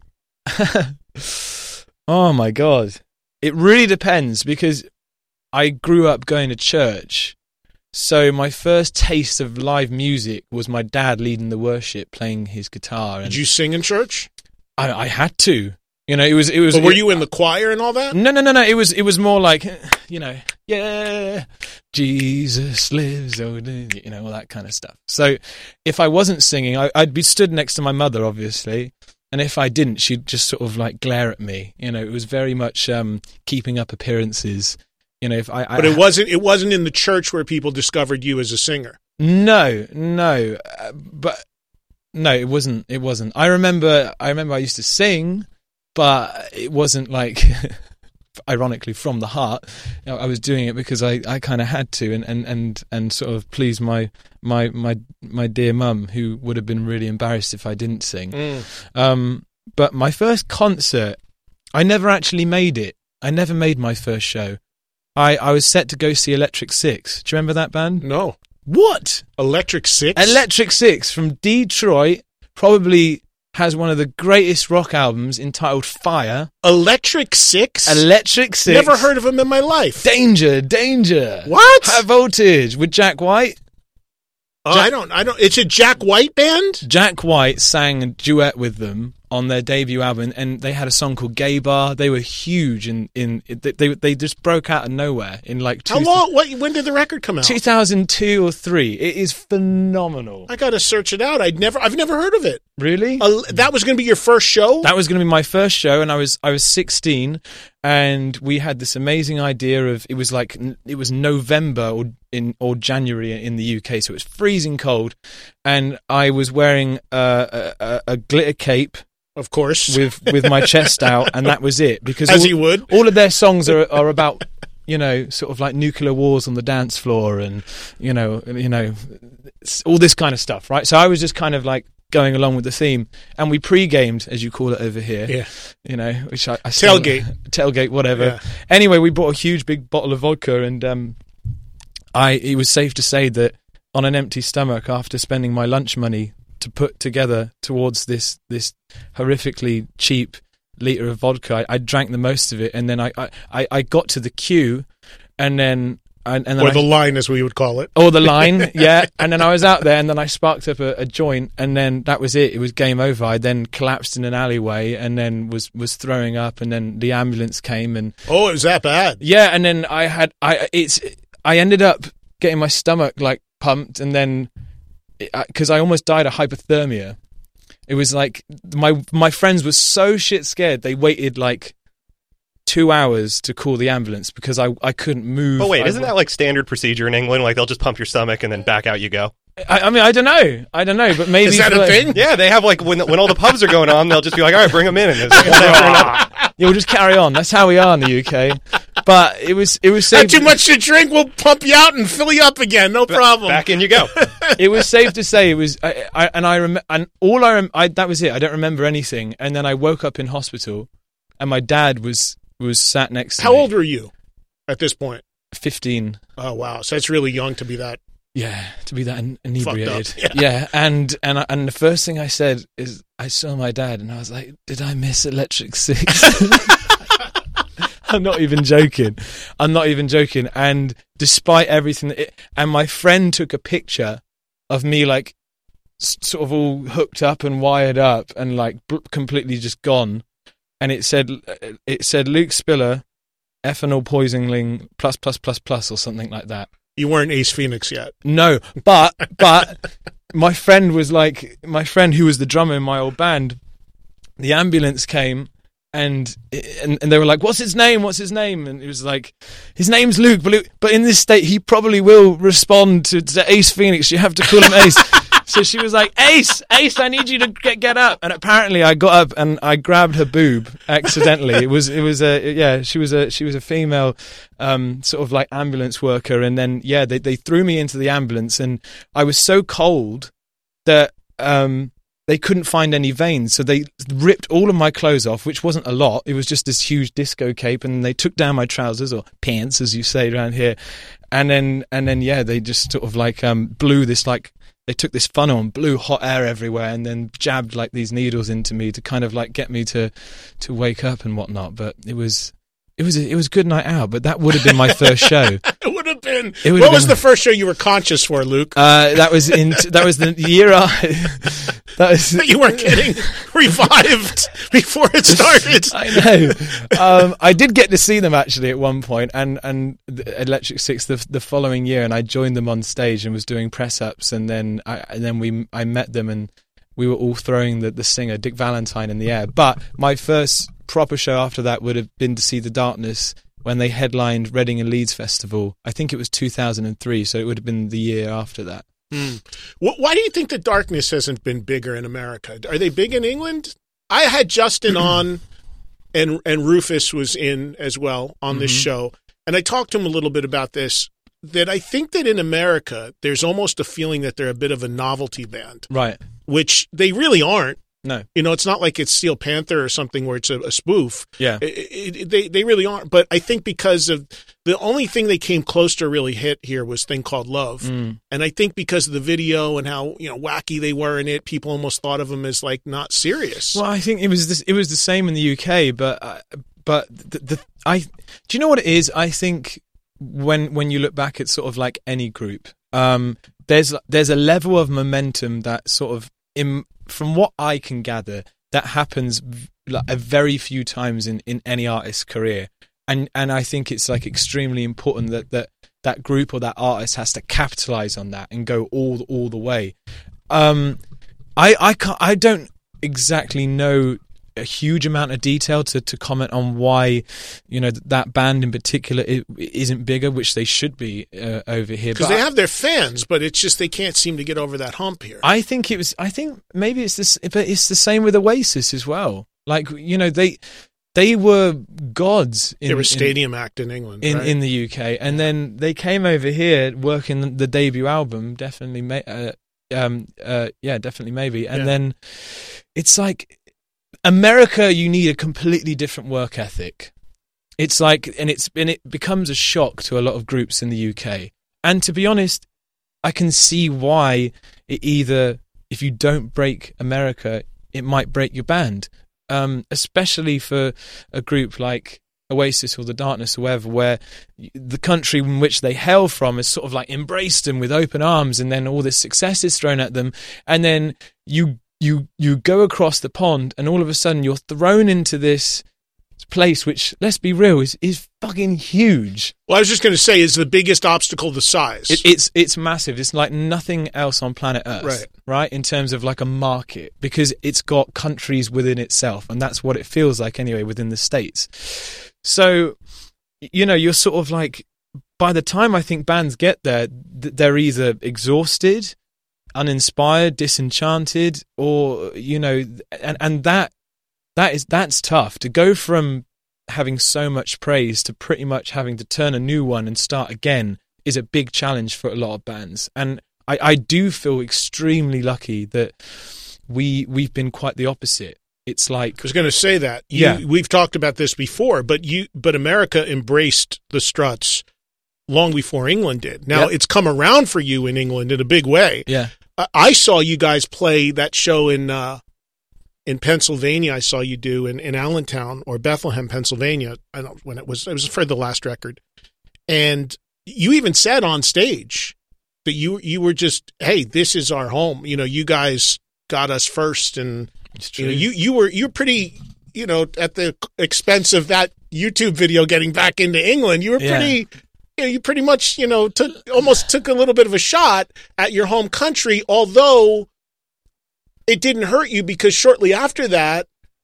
Oh my God. It really depends, because I grew up going to church. So my first taste of live music was my dad leading the worship, playing his guitar. Did you sing in church? I had to. It was. But were you in the choir and all that? No. It was more like, yeah, Jesus lives, all that kind of stuff. So if I wasn't singing, I'd be stood next to my mother, obviously. And if I didn't, she'd just sort of like glare at me. It was very much keeping up appearances. But it wasn't in the church where people discovered you as a singer. No, but no, it wasn't. I remember I used to sing, but it wasn't like, ironically, from the heart. I was doing it because I kind of had to, and sort of please my dear mum, who would have been really embarrassed if I didn't sing. But my first concert, I never actually made it. I never made my first show. I was set to go see Electric Six. Do you remember that band? No. What? Electric Six? Electric Six from Detroit, probably has one of the greatest rock albums entitled Fire. Electric Six? Electric Six. Never heard of him in my life. Danger. What? High Voltage with Jack White. I don't. It's a Jack White band? Jack White sang a duet with them on their debut album, and they had a song called Gay Bar. They were huge they just broke out of nowhere in like How long? When did the record come out? 2002 or 3. It is phenomenal. I got to search it out. I've never heard of it. Really? That was going to be your first show? That was going to be my first show, and I was 16, and we had this amazing idea of it was November or January in the UK, so it was freezing cold, and I was wearing a glitter cape. Of course, with my chest out, and that was it. Because as you would, all of their songs are about sort of like nuclear wars on the dance floor, and all this kind of stuff, right? So I was just kind of like going along with the theme, and we pre-gamed, as you call it over here. Yeah, which I tailgate, whatever. Yeah. Anyway, we bought a huge big bottle of vodka, and it was safe to say that on an empty stomach, after spending my lunch money to put together towards this horrifically cheap liter of vodka, I drank the most of it, and then I got to the queue, and then the line, as we would call it. Oh, the line, yeah. And then I was out there, and then I sparked up a joint, and then that was it. It was game over. I then collapsed in an alleyway, and then was throwing up, and then the ambulance came, and it was that bad. Yeah, and then I ended up getting my stomach like pumped, and then because I almost died of hypothermia. It was like my friends were so shit scared they waited like 2 hours to call the ambulance because I couldn't move. Oh wait, isn't that like standard procedure in England? Like they'll just pump your stomach and then back out you go. I mean, I don't know, but maybe is that a thing? Yeah, they have like when all the pubs are going on, they'll just be like, all right, bring them in, and yeah, we'll just carry on. That's how we are in the UK. But it was safe. Not too much to drink, we'll pump you out and fill you up again. No problem. Back in you go. It was safe to say it was. That was it. I don't remember anything. And then I woke up in hospital, and my dad was sat next to me. How old were you at this point? 15. Oh wow, so that's really young to be that. Yeah, to be that inebriated. Yeah, and the first thing I said is I saw my dad, and I was like, "Did I miss Electric Six?" I'm not even joking. And despite everything, and my friend took a picture of me like sort of all hooked up and wired up and like completely just gone, and it said Luke Spiller, ethanol poisoning plus or something like that. You weren't Ace Phoenix yet. No, but my friend who was the drummer in my old band, the ambulance came, And they were like, what's his name? And it was like, his name's Luke, but in this state, he probably will respond to Ace Phoenix. You have to call him Ace. So she was like, Ace, I need you to get up. And apparently I got up and I grabbed her boob accidentally. She was a female, sort of like ambulance worker. And then, they threw me into the ambulance, and I was so cold that, they couldn't find any veins, so they ripped all of my clothes off, which wasn't a lot. It was just this huge disco cape, and they took down my trousers, or pants, as you say around here. And then, they just sort of like blew this, like, they took this funnel and blew hot air everywhere, and then jabbed like these needles into me to kind of like get me to wake up and whatnot. But it was a good night out, but that would have been my first show. It would have been. What was the first show you were conscious for, Luke? That was the year You weren't getting revived before it started. I know. I did get to see them actually at one point, and Electric Six the following year, and I joined them on stage and was doing press ups, and then I met them, and we were all throwing the singer Dick Valentine in the air. But my first proper show after that would have been to see The Darkness when they headlined Reading and Leeds Festival. I think it was 2003, so it would have been the year after that. Why do you think The Darkness hasn't been bigger in America? Are they big in England? I had Justin on, and Rufus was in as well on this show, and I talked to him a little bit about this, that I think that in America there's almost a feeling that they're a bit of a novelty band. Right. Which they really aren't. No. It's not like it's Steel Panther or something where it's a spoof. Yeah. They really aren't. But I think because of the only thing they came close to really hit here was Thing Called Love. And I think because of the video and how, wacky they were in it, people almost thought of them as like not serious. Well, I think it was the same in the UK, but do you know what it is? I think when you look back at sort of like any group, there's a level of momentum that sort of from what I can gather, that happens a very few times in any artist's career, and I think it's like extremely important that group or that artist has to capitalize on that and go all the way. I don't exactly know a huge amount of detail to comment on why that band in particular isn't bigger, which they should be over here, because they have their fans, but it's just they can't seem to get over that hump here. I think maybe it's this, but it's the same with Oasis as well. Like they were gods. They were a stadium act in England, in the UK, and then they came over here working the debut album, definitely maybe, and then it's like, America, you need a completely different work ethic. It's like, and it becomes a shock to a lot of groups in the UK. And to be honest, I can see why if you don't break America, it might break your band. Especially for a group like Oasis or The Darkness or whatever, where the country in which they hail from has sort of like embraced them with open arms, and then all this success is thrown at them, and then you go across the pond, and all of a sudden you're thrown into this place which, let's be real, is fucking huge. Well, I was just going to say, is the biggest obstacle the size. It's massive. It's like nothing else on planet Earth, right? In terms of like a market, because it's got countries within itself, and that's what it feels like anyway within the States. So, you're sort of like, by the time I think bands get there, they're either exhausted, uninspired, disenchanted, or and that's tough to go from having so much praise to pretty much having to turn a new one and start again is a big challenge for a lot of bands. And I do feel extremely lucky that we've been quite the opposite. It's like, I was going to say that we've talked about this before, but America embraced the Struts long before England did. Now it's come around for you in England in a big way. Yeah. I saw you guys play that show in Pennsylvania. I saw you do in Allentown or Bethlehem, Pennsylvania. I don't know when it was for the last record. And you even said on stage that you were just, hey, this is our home. You guys got us first, and you're pretty, at the expense of that YouTube video getting back into England, you were pretty. You pretty much, took a little bit of a shot at your home country, although it didn't hurt you, because shortly after that,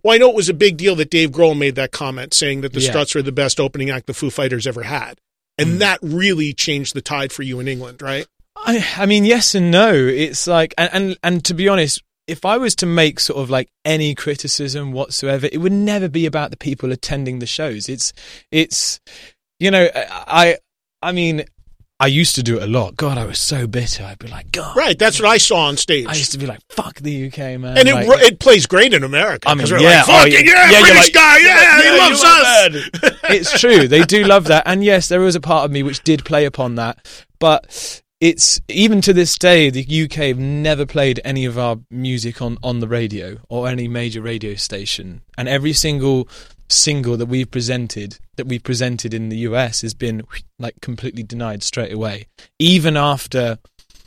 Well, I know it was a big deal that Dave Grohl made that comment saying that the Yeah. Struts were the best opening act the Foo Fighters ever had. And that really changed the tide for you in England, right? I mean, yes and no. It's like, and to be honest, if I was to make sort of like any criticism whatsoever, it would never be about the people attending the shows. It's, you know, I mean, I used to do it a lot. God, I was so bitter. I'd be like, God. Right, that's what I saw on stage. I used to be like, fuck the UK, man. And like, it plays great in America. I mean, 'cause we're yeah, like, fucking British like, guy, he loves us. It's true. They do love that. And yes, there was a part of me which did play upon that. But it's, even to this day, the UK have never played any of our music on the radio or any major radio station. And every single that we've presented in the US has been like completely denied straight away. Even after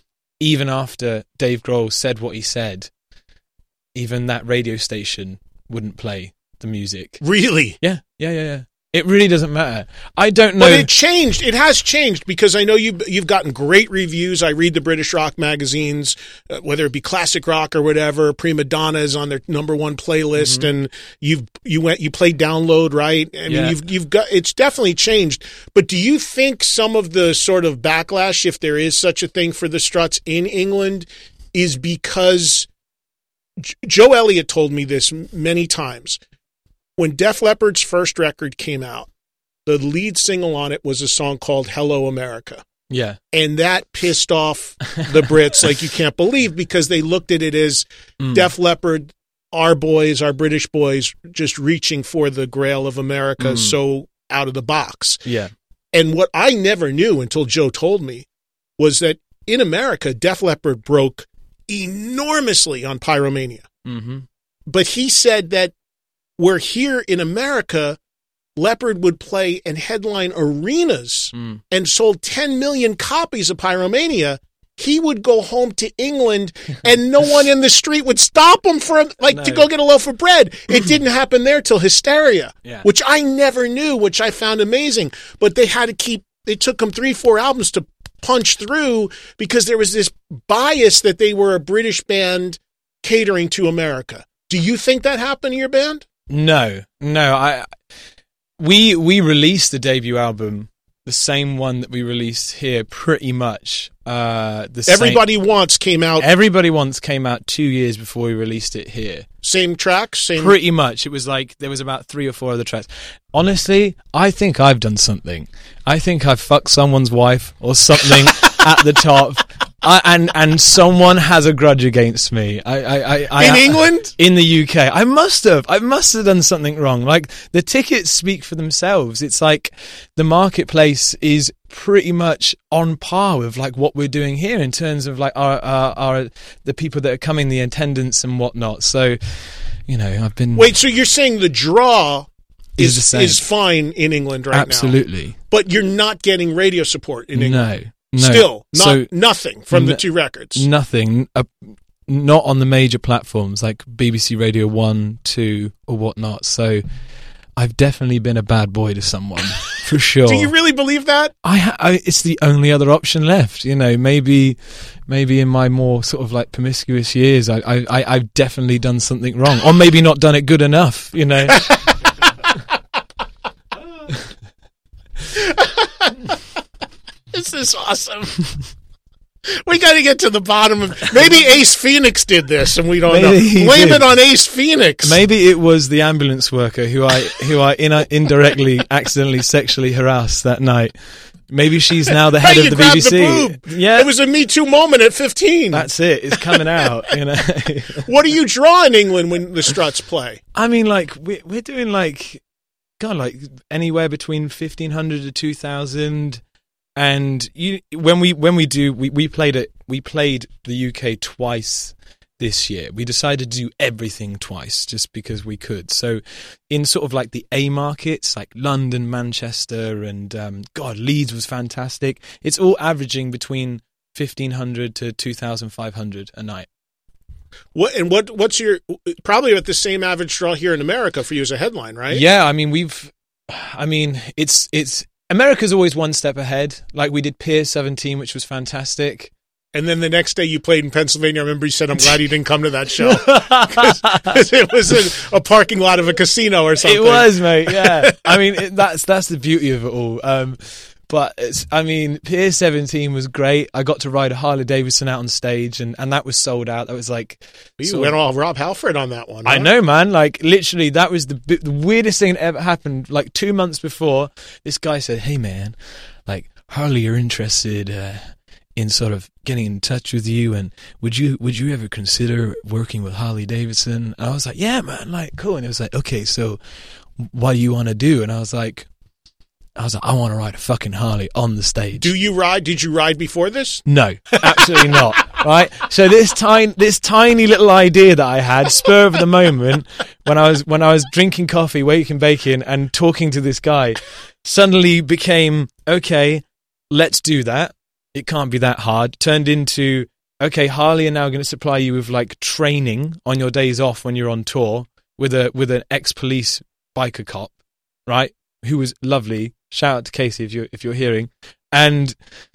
Dave Grohl said what he said, even that radio station wouldn't play the music. Really? Yeah. It really doesn't matter. I don't know. But it changed. It has changed because I know you've gotten great reviews. I read the British rock magazines, whether it be classic rock or whatever. Prima Donna is on their #1 playlist, and you played Download, right? I mean, you've got, it's definitely changed. But do you think some of the sort of backlash, if there is such a thing for the Struts in England, is because Joe Elliott told me this many times? When Def Leppard's first record came out, the lead single on it was a song called Hello America. Yeah. And that pissed off the Brits like you can't believe, because they looked at it as Def Leppard, our boys, our British boys, just reaching for the grail of America so out of the box. Yeah. And what I never knew until Joe told me was that in America, Def Leppard broke enormously on Pyromania. Mm-hmm. But he said that where here in America, Leppard would play and headline arenas and sold 10 million copies of Pyromania, he would go home to England and no one in the street would stop him to go get a loaf of bread. It didn't happen there till Hysteria, which I never knew, which I found amazing. But they had to it took them 3-4 albums to punch through because there was this bias that they were a British band catering to America. Do you think that happened in your band? No. We released the debut album, the same one that we released here, pretty much. Everybody Wants came out 2 years before we released it here. Same tracks, same. Pretty much. It was like there was about 3 or 4 other tracks. Honestly, I think I've done something. I think I've fucked someone's wife or something at the top. And someone has a grudge against me. In England? In the UK. I must have done something wrong. Like, the tickets speak for themselves. It's like the marketplace is pretty much on par with like what we're doing here in terms of like our the people that are coming, the attendance and whatnot. So, you know, I've been... Wait, so you're saying the draw is fine in England right now? Absolutely. But you're not getting radio support in England? No. Still, nothing from the 2 records. Nothing, not on the major platforms like BBC Radio 1, 2, or whatnot. So I've definitely been a bad boy to someone, for sure. Do you really believe that? It's the only other option left. You know, maybe in my more sort of like promiscuous years, I've definitely done something wrong, or maybe not done it good enough. You know. This is awesome. We got to get to the bottom of... Maybe Ace Phoenix did this, and we don't know. Blame it on Ace Phoenix. Maybe it was the ambulance worker who I indirectly, accidentally sexually harassed that night. Maybe she's now the head of the BBC. The boob. Yeah, it was a Me Too moment at 15. That's it. It's coming out. You know. What do you draw in England when the Struts play? I mean, like we're doing like, God, like anywhere between 1,500 to 2,000. And when we played the UK twice this year. We decided to do everything twice just because we could. So in sort of like the A markets, like London, Manchester, and Leeds was fantastic. It's all averaging between 1,500 to 2,500 a night. What's your probably at the same average draw here in America for you as a headline, right? Yeah, I mean it's America's always one step ahead. Like we did Pier 17, which was fantastic. And then the next day you played in Pennsylvania. I remember you said, I'm glad you didn't come to that show. Because it was a parking lot of a casino or something. It was, mate, yeah. I mean, that's the beauty of it all. But Pier 17 was great. I got to ride a Harley Davidson out on stage, and that was sold out. That was like... You went all Rob Halford on that one, huh? I know, man. Like, literally, that was the weirdest thing that ever happened. Like, 2 months before, this guy said, hey, man, like, Harley, you're interested... in sort of getting in touch with you, and would you ever consider working with Harley Davidson? And I was like, yeah, man, like, cool. And it was like, okay, so what do you want to do? And I was like, I want to ride a fucking Harley on the stage. Do you ride? Did you ride before this? No, absolutely not. Right. So this tiny little idea that I had, spur of the moment, when I was drinking coffee, waking bacon, and talking to this guy, suddenly became, okay, let's do that. It can't be that hard. Turned into, okay, Harley are now going to supply you with like training on your days off when you're on tour with an ex-police biker cop, right? Who was lovely. Shout out to Casey if you're hearing. And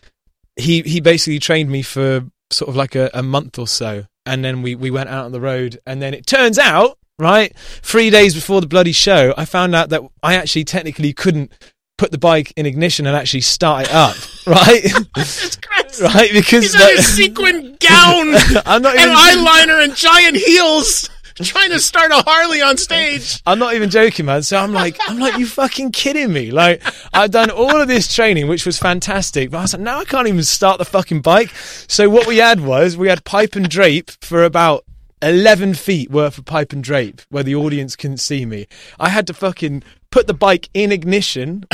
he basically trained me for sort of like a month or so, and then we went out on the road, and then it turns out, right, 3 days before the bloody show, I found out that I actually technically couldn't put the bike in ignition and actually start it up, right? Jesus Christ. Right, because he's in a sequin gown I'm not even, and eyeliner and giant heels trying to start a Harley on stage. I'm not even joking, man. So I'm like, you fucking kidding me? Like, I've done all of this training, which was fantastic, but I was like, now I can't even start the fucking bike. So what we had pipe and drape for about 11 feet worth of pipe and drape where the audience couldn't see me. I had to fucking put the bike in ignition,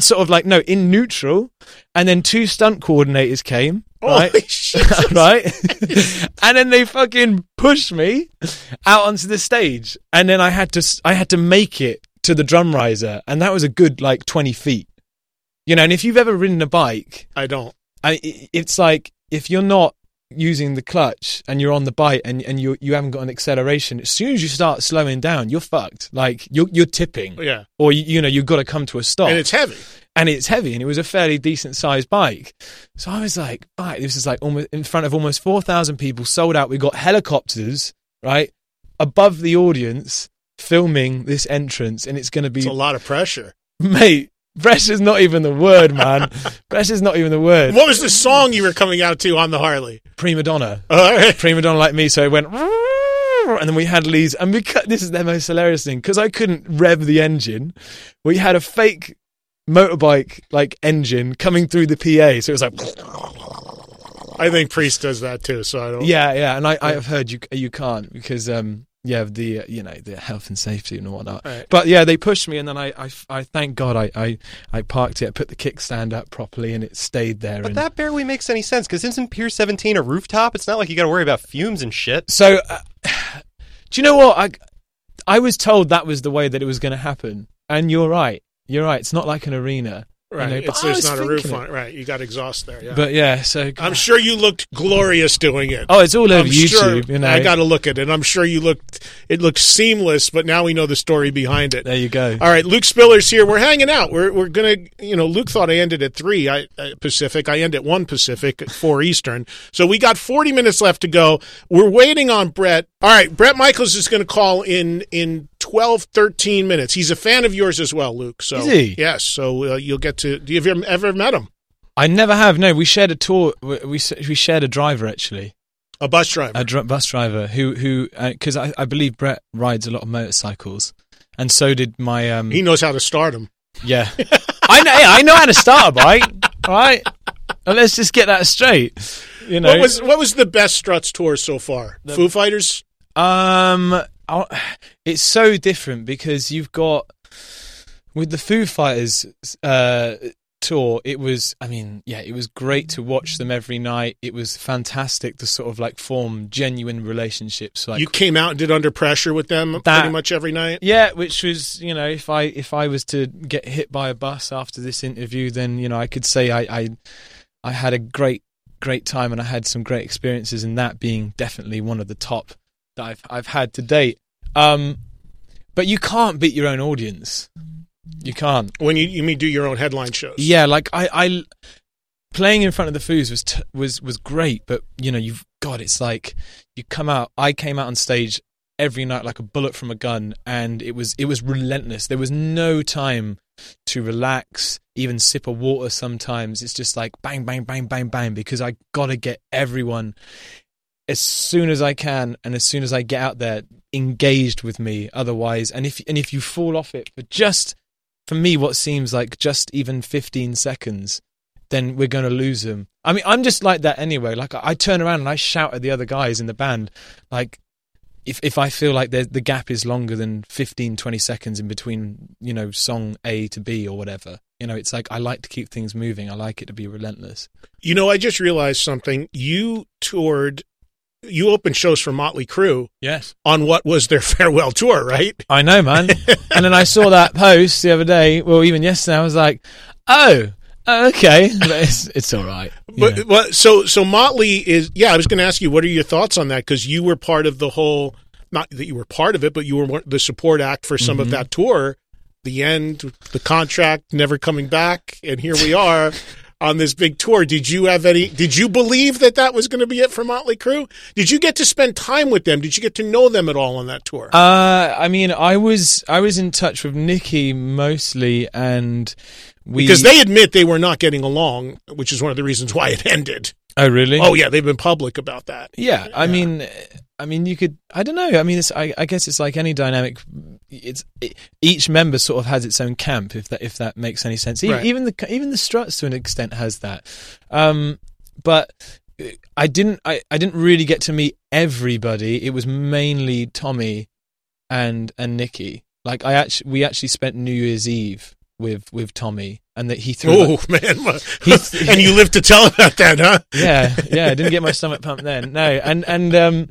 in neutral, and then 2 stunt coordinators came, right? Right? And then they fucking pushed me out onto the stage, and then I had to make it to the drum riser, and that was a good like 20 feet. You know, and if you've ever ridden a bike, I don't. It's like if you're not using the clutch and you're on the bike and you haven't got an acceleration, as soon as you start slowing down, you're fucked. Like you're tipping, yeah, or you've got to come to a stop, and it's heavy, and it was a fairly decent sized bike. So I was like, right, this is like almost in front of almost 4,000 people, sold out. We got helicopters right above the audience filming this entrance, and it's going to be a lot of pressure, mate. Pressure's not even the word, man. Pressure's not even the word. What was the song you were coming out to on the Harley? Prima Donna. All right. Prima Donna Like Me. So it went, and then we had Lee's, and this is the most hilarious thing, because I couldn't rev the engine, we had a fake motorbike like engine coming through the PA, so it was like. I think Priest does that too, so I don't. Yeah, and I have heard you can't because the health and safety and whatnot. Right. But yeah, they pushed me, and then I thank God I parked it, I put the kickstand up properly, and it stayed there. But that barely makes any sense, because isn't Pier 17 a rooftop? It's not like you got to worry about fumes and shit. So, do you know what? I was told that was the way that it was going to happen, and you're right. It's not like an arena. Right, you know, there's not a roof on it. Right, you got exhaust there. Yeah, but yeah, so I'm sure you looked glorious doing it. Oh, it's all over YouTube. Sure, you know, I got to look at it. I'm sure it looked seamless, but now we know the story behind it. There you go. All right, Luke Spiller's here. We're hanging out. We're gonna, Luke thought I ended at 3 Pacific. I end at 1 Pacific at 4 Eastern. So we got 40 minutes left to go. We're waiting on Brett. All right, Brett Michaels is going to call in 12, 13 minutes. He's a fan of yours as well, Luke. So, is he? Yes. So you'll get to. Do you ever met him? I never have. No, we shared a tour. We shared a driver actually. A bus driver. A bus driver who because I believe Brett rides a lot of motorcycles, and so did my. He knows how to start them. Yeah, I know how to start a bike. All right, well, let's just get that straight. You know, what was the best Struts tour so far? Foo Fighters. It's so different because you've got with the Foo Fighters tour. It was great to watch them every night. It was fantastic to sort of like form genuine relationships. Like, you came out and did Under Pressure with them pretty much every night. Yeah, which was, if I was to get hit by a bus after this interview, then I could say I had a great time, and I had some great experiences, and that being definitely one of the top that I've had to date. But you can't beat your own audience. You can't. When you mean do your own headline shows? Yeah, like I playing in front of the Foos was great, but it's like I came out on stage every night like a bullet from a gun, and it was relentless. There was no time to relax, even sip a water sometimes. It's just like bang, bang, bang, bang, bang, because I got to get everyone as soon as I can and as soon as I get out there engaged with me. Otherwise, and if you fall off it for just, for me, what seems like just even 15 seconds, then we're going to lose them. I mean, I'm just like that anyway. Like, I turn around and I shout at the other guys in the band, like, if I feel like the gap is longer than 15, 20 seconds in between, song A to B or whatever, it's like I like to keep things moving. I like it to be relentless. I just realized something. You opened shows for Motley Crue. Yes. On what was their farewell tour, right? I know, man. And then I saw that post the other day, well, even yesterday, I was like, oh, okay. But it's all right. But so Motley is, I was going to ask you, what are your thoughts on that? Because you were part of the whole, not that you were part of it, but you were the support act for some of that tour. The end, the contract, never coming back, and here we are on this big tour. Did you believe that was going to be it for Motley Crue? Did you get to spend time with them? Did you get to know them at all on that tour? I mean, I was in touch with Nicky mostly, and because they admit they were not getting along, which is one of the reasons why it ended. Oh, really? Oh, yeah, they've been public about that. Yeah, I mean, you could, I don't know. I mean, I guess it's like any dynamic. Each member sort of has its own camp, if that makes any sense. Right. Even the Struts to an extent has that. But I didn't really get to meet everybody. It was mainly Tommy and Nicky. Like we actually spent New Year's Eve with Tommy, and that he threw. Oh man! And you lived to tell about that, huh? Yeah. I didn't get my stomach pumped then. No, and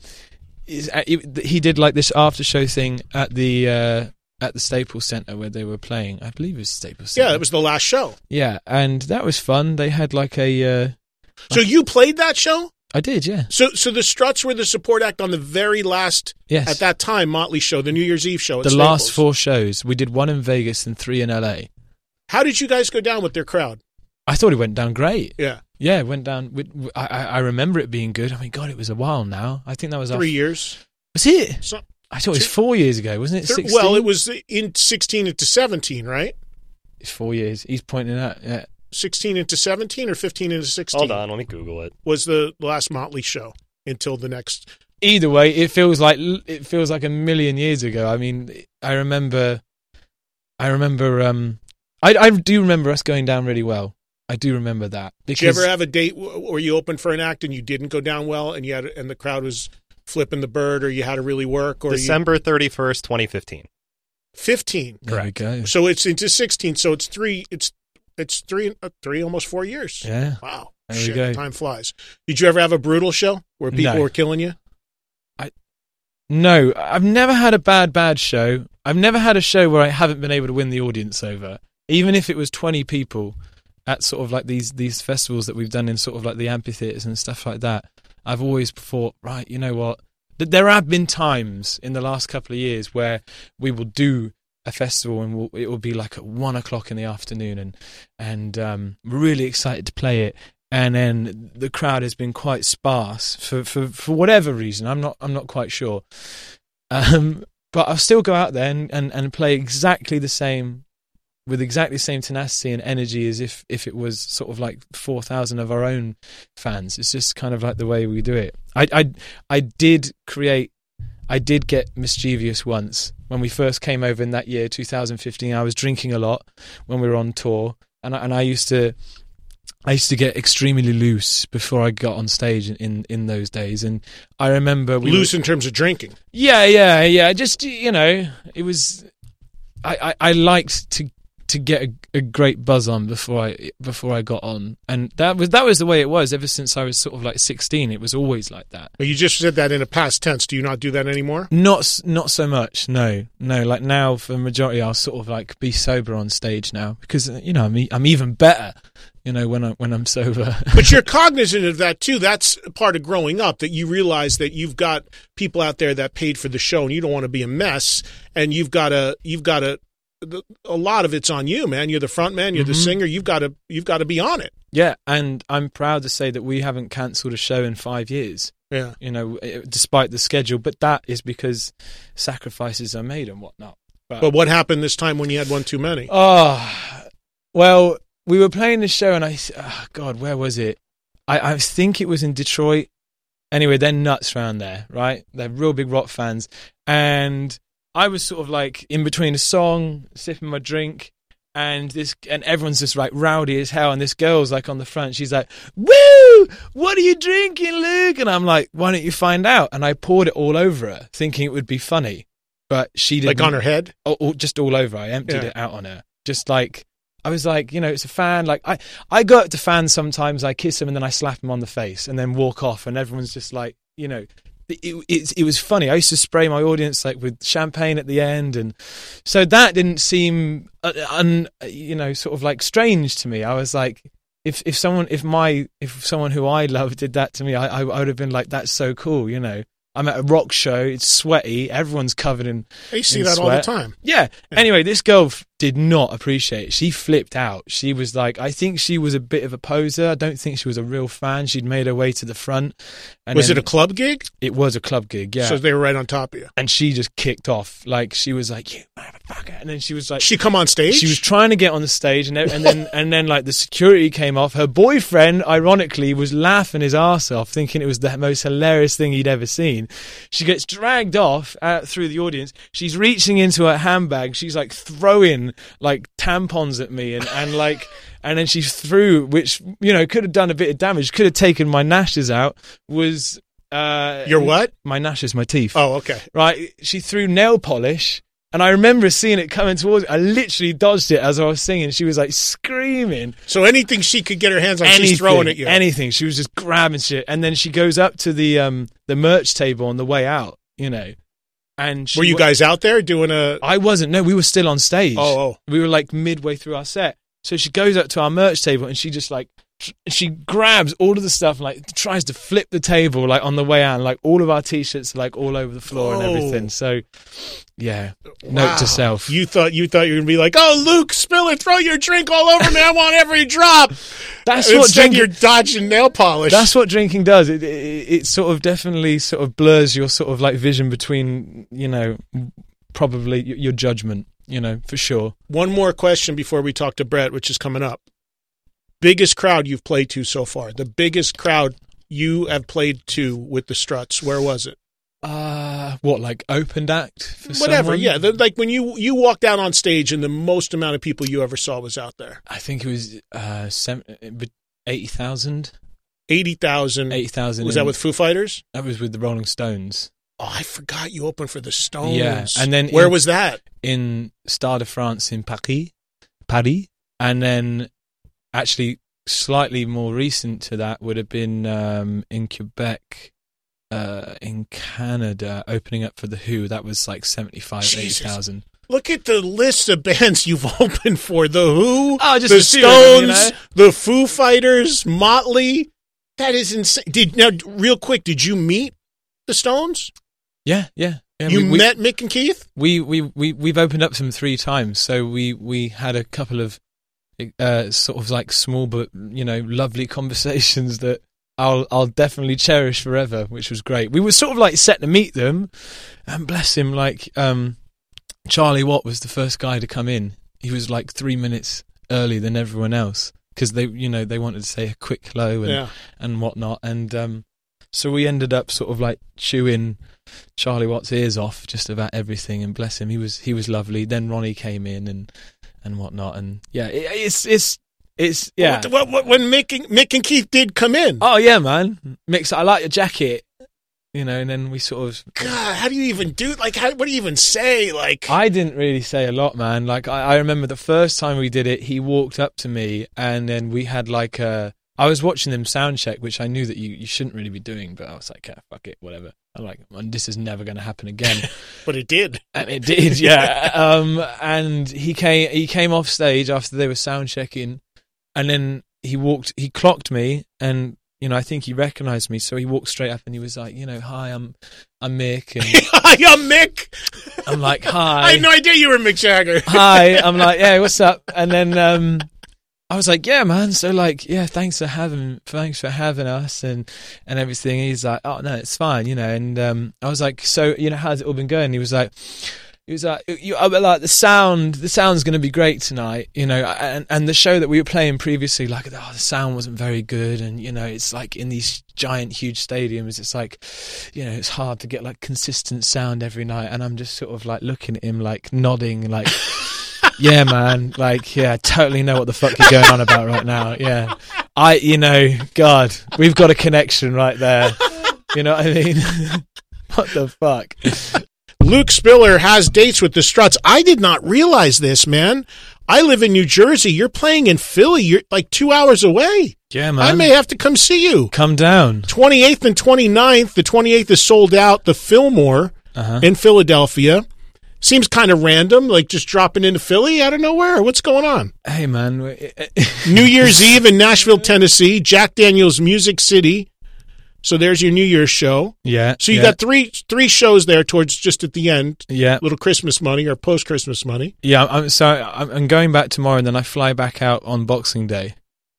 he did like this after show thing at the Staples Center where they were playing. I believe it was Staples Center. Yeah, it was the last show. Yeah, and that was fun. They had like a. So you played that show? I did, yeah. So the Struts were the support act on the very last, at that time, Motley show, the New Year's Eve show at the Staples. Last 4 shows. We did 1 in Vegas and 3 in LA. How did you guys go down with their crowd? I thought it went down great. Yeah. Yeah, it went down. I remember it being good. I mean, God, it was a while now. I think that was 3 years. Was it? I thought it was 4 years ago, wasn't it? 16? Well, it was in 16 into 17, right? It's 4 years. He's pointing at 16 into 17 or 15 into 16? Hold on, let me Google it. Was the last Motley show until the next. Either way, it feels like a million years ago. I mean, I remember. I do remember us going down really well. I do remember that. Did you ever have a date where you opened for an act and you didn't go down well, and and the crowd was flipping the bird, or you had to really work? Or December 31st, 2015. 15, correct. There we go. So it's into 16. So it's three, almost 4 years. Yeah. Wow. There we go. Time flies. Did you ever have a brutal show where people were killing you? No, I've never had a bad show. I've never had a show where I haven't been able to win the audience over, even if it was 20 people at sort of like these festivals that we've done in sort of like the amphitheaters and stuff like that. I've always thought, right, you know what? There have been times in the last couple of years where we will do a festival and it will be like at 1 o'clock in the afternoon and we're really excited to play it. And then the crowd has been quite sparse for whatever reason. I'm not quite sure. But I'll still go out there and play exactly the same, with exactly the same tenacity and energy as if it was sort of like 4,000 of our own fans. It's just kind of like the way we do it. I did get mischievous once when we first came over in that year, 2015. I was drinking a lot when we were on tour, and I used to get extremely loose before I got on stage in those days. And I remember loose in terms of drinking. Yeah. Just, it was, I liked to get a great buzz on before I got on. And that was the way it was ever since I was sort of like 16. It was always like that. But you just said that in a past tense. Do you not do that anymore? Not so much. No. Like now for the majority, I'll sort of like be sober on stage now because, I'm even better. When I'm sober. But you're cognizant of that too. That's part of growing up, that you realize that you've got people out there that paid for the show and you don't want to be a mess, and you've got to a lot of it's on you, man. You're the front man. You're the singer. You've got to be on it. Yeah, and I'm proud to say that we haven't cancelled a show in 5 years. Yeah, despite the schedule, but that is because sacrifices are made and whatnot. But what happened this time when you had one too many? Oh, well, we were playing the show, and God, where was it? I think it was in Detroit. Anyway, they're nuts around there, right? They're real big rock fans, and I was sort of like in between a song, sipping my drink, and everyone's just like rowdy as hell, and this girl's like on the front, she's like, "Woo! What are you drinking, Luke?" And I'm like, "Why don't you find out?" And I poured it all over her, thinking it would be funny, but she didn't. Like on her head? Just all over. I emptied it out on her. Just like, I was like, it's a fan. Like I go up to fans sometimes, I kiss them and then I slap them on the face and then walk off, and everyone's just like, it was funny. I used to spray my audience like with champagne at the end, and so that didn't seem sort of like strange to me. I was like, if someone who I love did that to me, I would have been like, that's so cool. I'm at a rock show, it's sweaty, everyone's covered in You see in that sweat. all the time. Yeah. Anyway, this girl did not appreciate it. She flipped out. She was like, I think she was a bit of a poser. I don't think she was a real fan. She'd made her way to the front. And was it a club gig? It was a club gig, yeah. So they were right on top of you. And she just kicked off. Like, she was like, "You motherfucker." And then she was like... She come on stage? She was trying to get on the stage, and then like the security came off. Her boyfriend, ironically, was laughing his arse off, thinking it was the most hilarious thing he'd ever seen. She gets dragged off through the audience. She's reaching into her handbag. She's like throwing like tampons at me, and then she threw, which could have done a bit of damage, could have taken my gnashes out. Was your what? My gnashes, my teeth. Oh, okay. Right. She threw nail polish. And I remember seeing it coming towards me. I literally dodged it as I was singing. She was like screaming. So anything she could get her hands on, she's throwing at you. Anything. She was just grabbing shit. And then she goes up to the merch table on the way out, And were you guys out there doing a... I wasn't. No, we were still on stage. Oh. We were like midway through our set. So she goes up to our merch table and she just like... She grabs all of the stuff and like tries to flip the table like on the way out, and like all of our t-shirts are like all over the floor and everything. So yeah, note to self. You thought you were gonna be like, "Oh, Luke, spill it, throw your drink all over me. I want every drop." That's Instead what drinking, you're dodging nail polish. That's what drinking does. It sort of definitely sort of blurs your sort of like vision between probably your judgment. For sure. One more question before we talk to Brett, which is coming up. Biggest crowd you've played to so far? The biggest crowd you have played to with the Struts, where was it? What, like opened act? For Whatever, someone? yeah. Like when you walked out on stage and the most amount of people you ever saw was out there. I think it was 80,000. 80,000. 80,000. Was that with Foo Fighters? That was with the Rolling Stones. Oh, I forgot you opened for the Stones. Yeah, and then where was that? In Stade de France in Paris, and then actually slightly more recent to that would have been in Quebec, in Canada, opening up for the Who. That was like 80,000. Look at the list of bands you've opened for: the Who, just the a few of Stones, them, the Foo Fighters, Motley. That is insane. Real quick, did you meet the Stones? Yeah. You met Mick and Keith? We've opened up some 3 times, so we had a couple of sort of like small but lovely conversations that I'll definitely cherish forever, which was great. We were sort of like set to meet them, and bless him, like Charlie Watt was the first guy to come in. He was like 3 minutes early than everyone else because they wanted to say a quick hello and whatnot, and so we ended up sort of like chewing Charlie Watt's ears off just about everything, and bless him, he was lovely. Then Ronnie came in and whatnot, and yeah, it's yeah. When Mick and Keith did come in, oh yeah, man, Mick, I like your jacket, and then we sort of. God, how do you even do? Like, what do you even say? Like, I didn't really say a lot, man. Like, I remember the first time we did it, he walked up to me, and then we had like I was watching them sound check, which I knew that you shouldn't really be doing, but I was like, yeah, fuck it, whatever. I'm like, this is never going to happen again. But it did. And it did, yeah. And he came off stage after they were sound checking, and then he clocked me, and I think he recognized me. So he walked straight up and he was like, hi, I'm Mick. And Hi, I'm Mick. I'm like, hi. I had no idea you were Mick Jagger. Hi. I'm like, yeah, what's up? And then I was like, yeah, man. So like, yeah, thanks for having us and everything. He's like, oh no, it's fine, And I was like, so how's it all been going? He was like, the sound's going to be great tonight, and the show that we were playing previously, like, the sound wasn't very good, and it's like in these giant, huge stadiums, it's like, it's hard to get like consistent sound every night, and I'm just sort of like looking at him, like nodding, like, yeah, man, like, yeah, I totally know what the fuck you're going on about right now, yeah, God, we've got a connection right there, you know what I mean? What the fuck? Luke Spiller has dates with the Struts. I did not realize this, man. I live in New Jersey. You're playing in Philly. You're like 2 hours away. Yeah, man. I may have to come see you. Come down. 28th and 29th. The 28th is sold out. The Fillmore in Philadelphia. Seems kind of random, like just dropping into Philly out of nowhere. What's going on? Hey, man. New Year's Eve in Nashville, Tennessee. Jack Daniels Music City. So there's your New Year's show. Yeah. So you got three shows there towards just at the end. Yeah. Little Christmas money or post-Christmas money. Yeah. I'm going back tomorrow, and then I fly back out on Boxing Day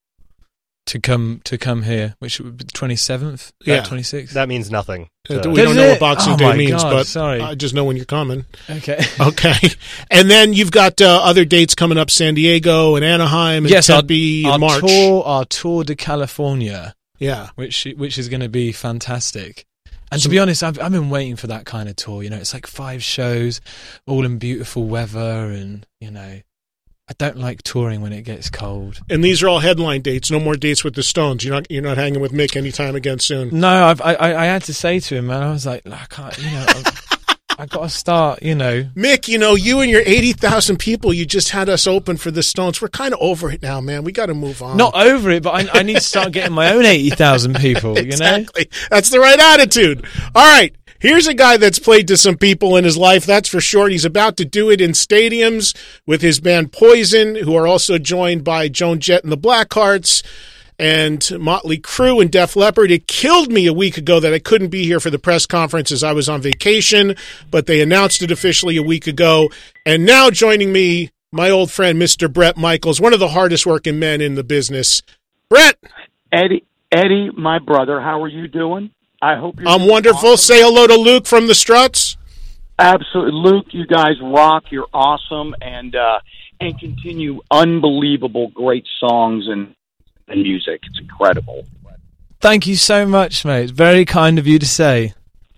to come here, which would be the 27th. Yeah. 26th. That means nothing. We don't know what Boxing Day means, God, but sorry. I just know when you're coming. Okay. Okay. And then you've got other dates coming up: San Diego and Anaheim and Tempe in March. Our tour de California. Yeah, which is going to be fantastic. And to be honest, I've been waiting for that kind of tour. It's like 5 shows, all in beautiful weather, and I don't like touring when it gets cold. And these are all headline dates. No more dates with the Stones. You're not hanging with Mick anytime again soon. No, I had to say to him, man. I was like, I can't. I got to start. Mick, you and your 80,000 people, you just had us open for the Stones. We're kind of over it now, man. We got to move on. Not over it, but I need to start getting my own 80,000 people. Exactly. That's the right attitude. All right. Here's a guy that's played to some people in his life, that's for sure. He's about to do it in stadiums with his band Poison, who are also joined by Joan Jett and the Blackhearts and Motley Crue and Def Leppard. It killed me a week ago that I couldn't be here for the press conference as I was on vacation, but they announced it officially a week ago. And now joining me, my old friend, Mr. Bret Michaels, one of the hardest working men in the business. Bret! Eddie, my brother, how are you doing? I hope you're I'm wonderful. Awesome. Say hello to Luke from the Struts. Absolutely. Luke, you guys rock. You're awesome. And continue unbelievable great songs and music. It's incredible. Thank you so much, mate. It's very kind of you to say.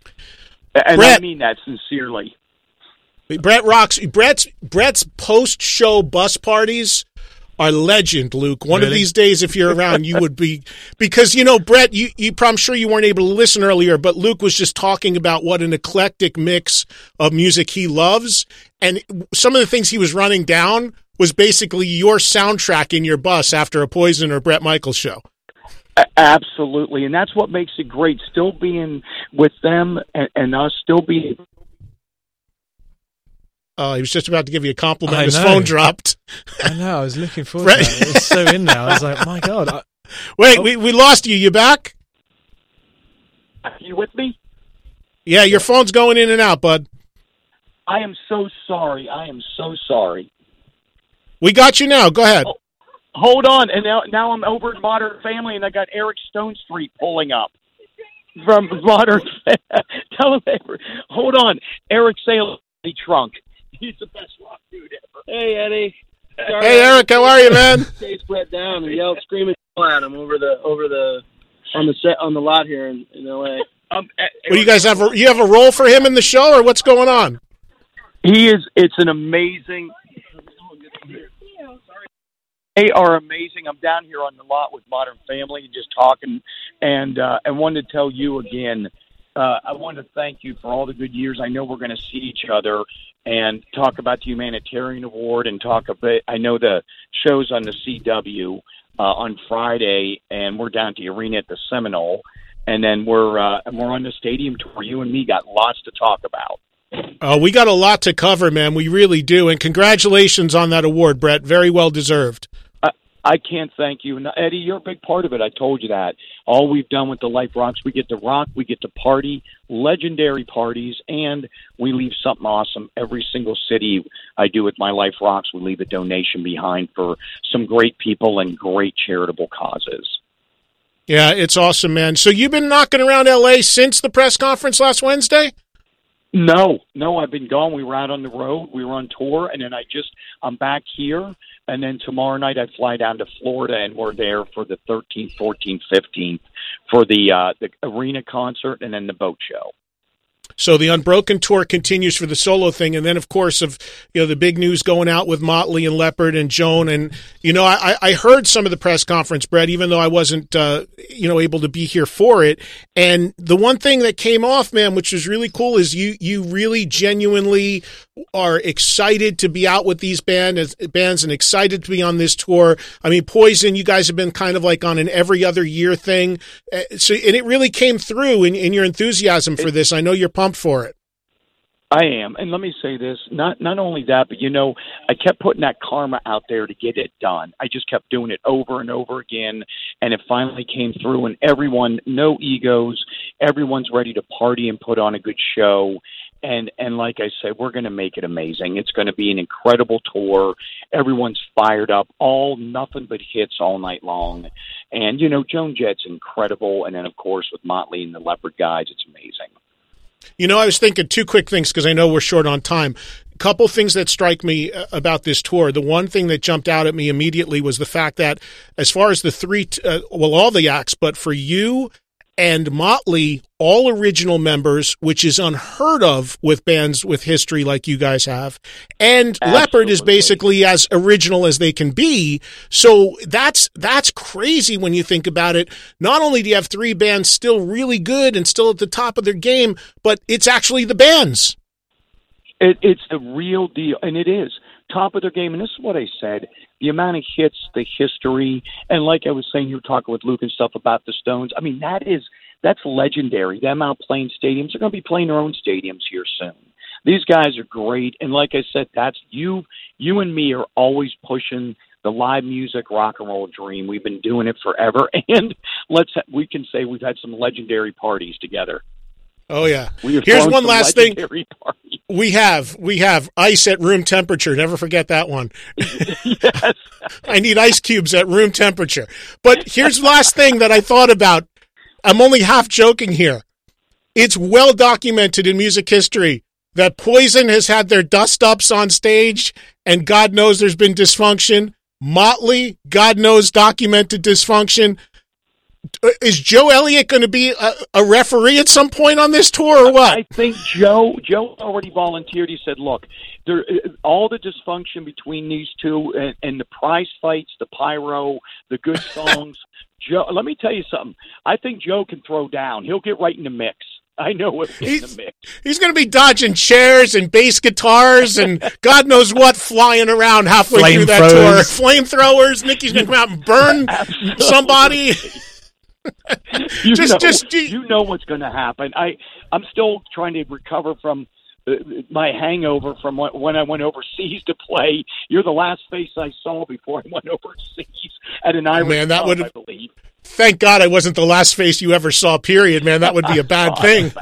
And Bret, I mean that sincerely. Bret rocks. Bret's post-show bus parties are legend, Luke. One of these days, if you're around, you would be, because, Bret, I'm sure you weren't able to listen earlier, but Luke was just talking about what an eclectic mix of music he loves. And some of the things he was running down was basically your soundtrack in your bus after a Poison or Bret Michaels show. Absolutely. And that's what makes it great, still being with them and us still being. He was just about to give you a compliment. His phone dropped. I know. I was looking forward to that. It was so in there. I was like, my God. Wait, we lost you. You back? Are you with me? Yeah, your phone's going in and out, bud. I am so sorry. We got you now. Go ahead. Oh, hold on. And now I'm over at Modern Family, and I got Eric Stone Street pulling up from Modern. Tell him, hold on. Eric Salem Trunk. He's the best rock dude ever. Hey, Eddie. Sorry, hey, Eric. How are you, man? Chase Brett down and yelled, screaming at him on the lot here in L.A. Well, you guys have a role for him in the show, or what's going on? It's an amazing. They are amazing. I'm down here on the lot with Modern Family and just talking, and I wanted to tell you again. I want to thank you for all the good years. I know we're going to see each other and talk about the Humanitarian Award and talk a bit. I know the show's on the CW on Friday, and we're down at the arena at the Seminole, and then we're on the stadium tour. You and me got lots to talk about. We got a lot to cover, man. We really do. And congratulations on that award, Bret. Very well deserved. I can't thank you. And Eddie, you're a big part of it. I told you that. All we've done with the Life Rocks, we get to rock, we get to party, legendary parties, and we leave something awesome. Every single city I do with my Life Rocks, we leave a donation behind for some great people and great charitable causes. Yeah, it's awesome, man. So you've been knocking around L.A. since the press conference last Wednesday? No, I've been gone. We were out on the road. We were on tour, and then I'm back here, and then tomorrow night I fly down to Florida, and we're there for the 13th, 14th, 15th for the arena concert and then the boat show. So the Unbroken tour continues for the solo thing, and then of course the big news going out with Motley and Leppard and Joan, and I heard some of the press conference, Brett, even though I wasn't able to be here for it. And the one thing that came off, man, which was really cool, is you really genuinely are excited to be out with these bands and excited to be on this tour. I mean, Poison, you guys have been kind of like on an every other year thing, and it really came through in your enthusiasm for this. I know you're pumped for it. I am. And let me say this, not only that, but I kept putting that karma out there to get it done. I just kept doing it over and over again, and it finally came through, and everyone, no egos, everyone's ready to party and put on a good show. And like I said, we're going to make it amazing. It's going to be an incredible tour. Everyone's fired up, nothing but hits all night long. And, Joan Jett's incredible. And then, of course, with Motley and the Leppard guys, it's amazing. I was thinking two quick things because I know we're short on time. A couple things that strike me about this tour. The one thing that jumped out at me immediately was the fact that as far as the three, all the acts, but for you and Motley, all original members, which is unheard of with bands with history like you guys have. And Absolutely. Leppard is basically as original as they can be. So that's crazy when you think about it. Not only do you have three bands still really good and still at the top of their game, but it's actually the bands. It's the real deal, and it is top of their game. And this is what I said: the amount of hits, the history, and like I was saying, you were talking with Luke and stuff about the Stones. I mean, that's legendary. Them out playing stadiums. They're going to be playing their own stadiums here soon. These guys are great, and like I said, that's you and me are always pushing the live music rock and roll dream. We've been doing it forever, and we can say we've had some legendary parties together. Oh yeah. Here's one last thing. Party. We have ice at room temperature. Never forget that one. Yes. I need ice cubes at room temperature. But here's the last thing that I thought about. I'm only half joking here. It's well documented in music history that Poison has had their dust-ups on stage, and God knows there's been dysfunction. Motley, God knows, documented dysfunction. Is Joe Elliott going to be a referee at some point on this tour or what? I think Joe already volunteered. He said, look, all the dysfunction between these two and the prize fights, the pyro, the good songs, Joe, let me tell you something. I think Joe can throw down. He'll get right in the mix. I know what's in the mix. He's going to be dodging chairs and bass guitars and God knows what flying around halfway through that tour. Flamethrowers. Nikki's going to come out and burn somebody. You know what's going to happen. I'm still trying to recover from my hangover from when I went overseas to play. You're the last face I saw before I went overseas at an Irish pub, I believe. Thank God I wasn't the last face you ever saw, period, man. That would be a bad thing.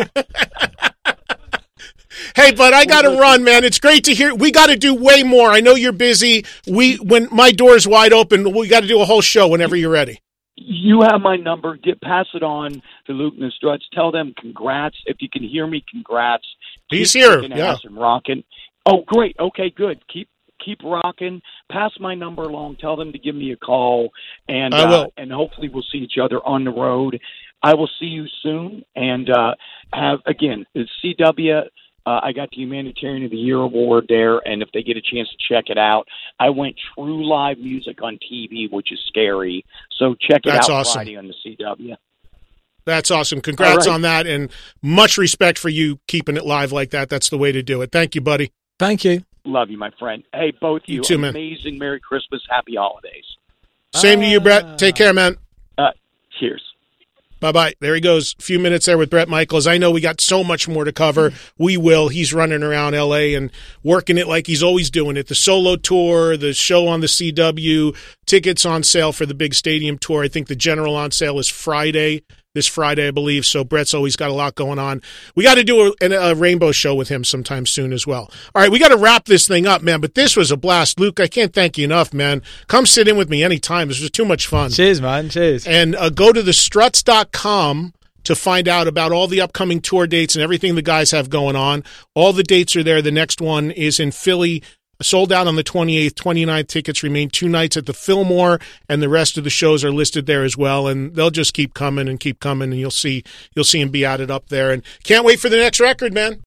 Hey, but I got to run, man. It's great to hear. We got to do way more. I know you're busy. When my door's wide open, we got to do a whole show whenever you're ready. You have my number. Pass it on to Luke and the Struts. Tell them congrats. If you can hear me, congrats. He's here. Yeah. And rocking. Oh, great. Okay, good. Keep rocking. Pass my number along. Tell them to give me a call, and I will. And hopefully we'll see each other on the road. I will see you soon. And have again, it's CW. I got the Humanitarian of the Year award there, and if they get a chance to check it out, I went true live music on TV, which is scary. So check it out awesome. Friday on the CW. That's awesome. Congrats on that, and much respect for you keeping it live like that. That's the way to do it. Thank you, buddy. Thank you. Love you, my friend. Hey, both you. You too, man. Amazing. Merry Christmas. Happy holidays. Same to you, Brett. Take care, man. Cheers. Bye-bye. There he goes. A few minutes there with Bret Michaels. I know we got so much more to cover. We will. He's running around L.A. and working it like he's always doing it. The solo tour, the show on the CW, tickets on sale for the big stadium tour. I think the general on sale is this Friday, I believe. So Bret's always got a lot going on. We got to do a rainbow show with him sometime soon as well. All right, we got to wrap this thing up, man. But this was a blast. Luke, I can't thank you enough, man. Come sit in with me anytime. This was too much fun. Cheers, man. Cheers. And go to thestruts.com to find out about all the upcoming tour dates and everything the guys have going on. All the dates are there. The next one is in Philly. Sold out on the 28th, 29th. Tickets remain 2 nights at the Fillmore, and the rest of the shows are listed there as well. And they'll just keep coming, and you'll see them be added up there. And can't wait for the next record, man.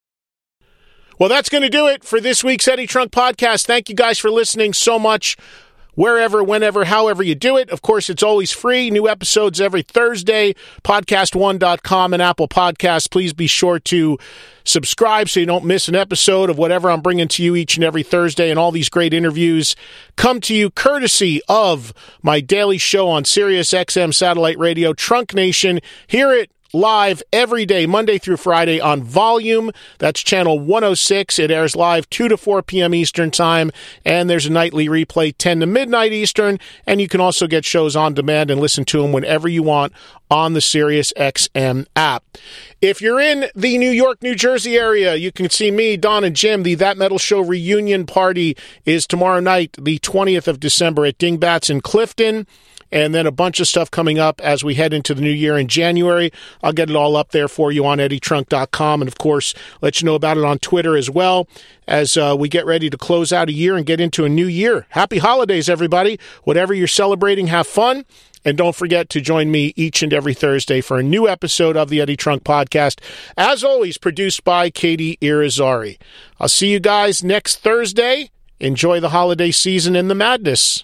Well, that's going to do it for this week's Eddie Trunk Podcast. Thank you guys for listening so much. Wherever, whenever, however you do it. Of course, it's always free. New episodes every Thursday. Podcast1.com and Apple Podcasts. Please be sure to subscribe so you don't miss an episode of whatever I'm bringing to you each and every Thursday. And all these great interviews come to you courtesy of my daily show on Sirius XM Satellite Radio, Trunk Nation. Hear it live every day, Monday through Friday on Volume. That's channel 106. It airs live 2 to 4 p.m. Eastern Time, and there's a nightly replay 10 to midnight Eastern, and you can also get shows on demand and listen to them whenever you want on the Sirius XM app. If you're in the New York, New Jersey area, you can see me, Don, and Jim. The That Metal Show reunion party is tomorrow night, the 20th of December at Dingbats in Clifton. And then a bunch of stuff coming up as we head into the new year in January. I'll get it all up there for you on eddietrunk.com. And, of course, let you know about it on Twitter as well as we get ready to close out a year and get into a new year. Happy holidays, everybody. Whatever you're celebrating, have fun. And don't forget to join me each and every Thursday for a new episode of the Eddie Trunk Podcast. As always, produced by Katie Irizarry. I'll see you guys next Thursday. Enjoy the holiday season and the madness.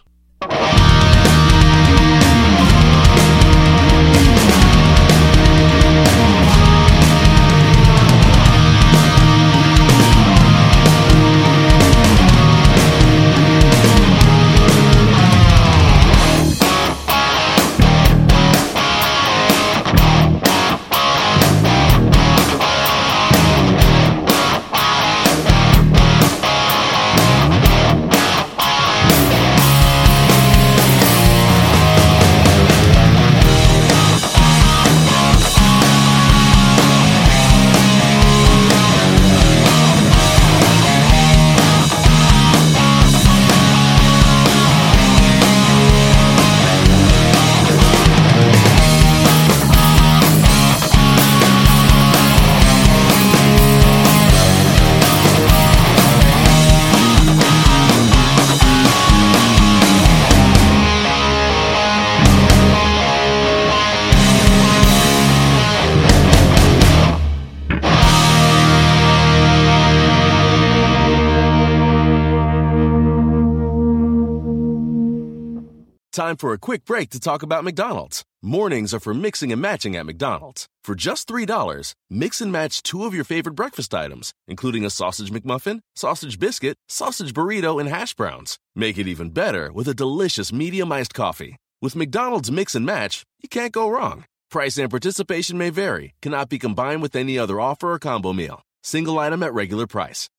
Time for a quick break to talk about McDonald's. Mornings are for mixing and matching at McDonald's. For just $3, mix and match 2 of your favorite breakfast items, including a sausage McMuffin, sausage biscuit, sausage burrito, and hash browns. Make it even better with a delicious medium iced coffee. With McDonald's Mix and Match, you can't go wrong. Price and participation may vary, cannot be combined with any other offer or combo meal. Single item at regular price.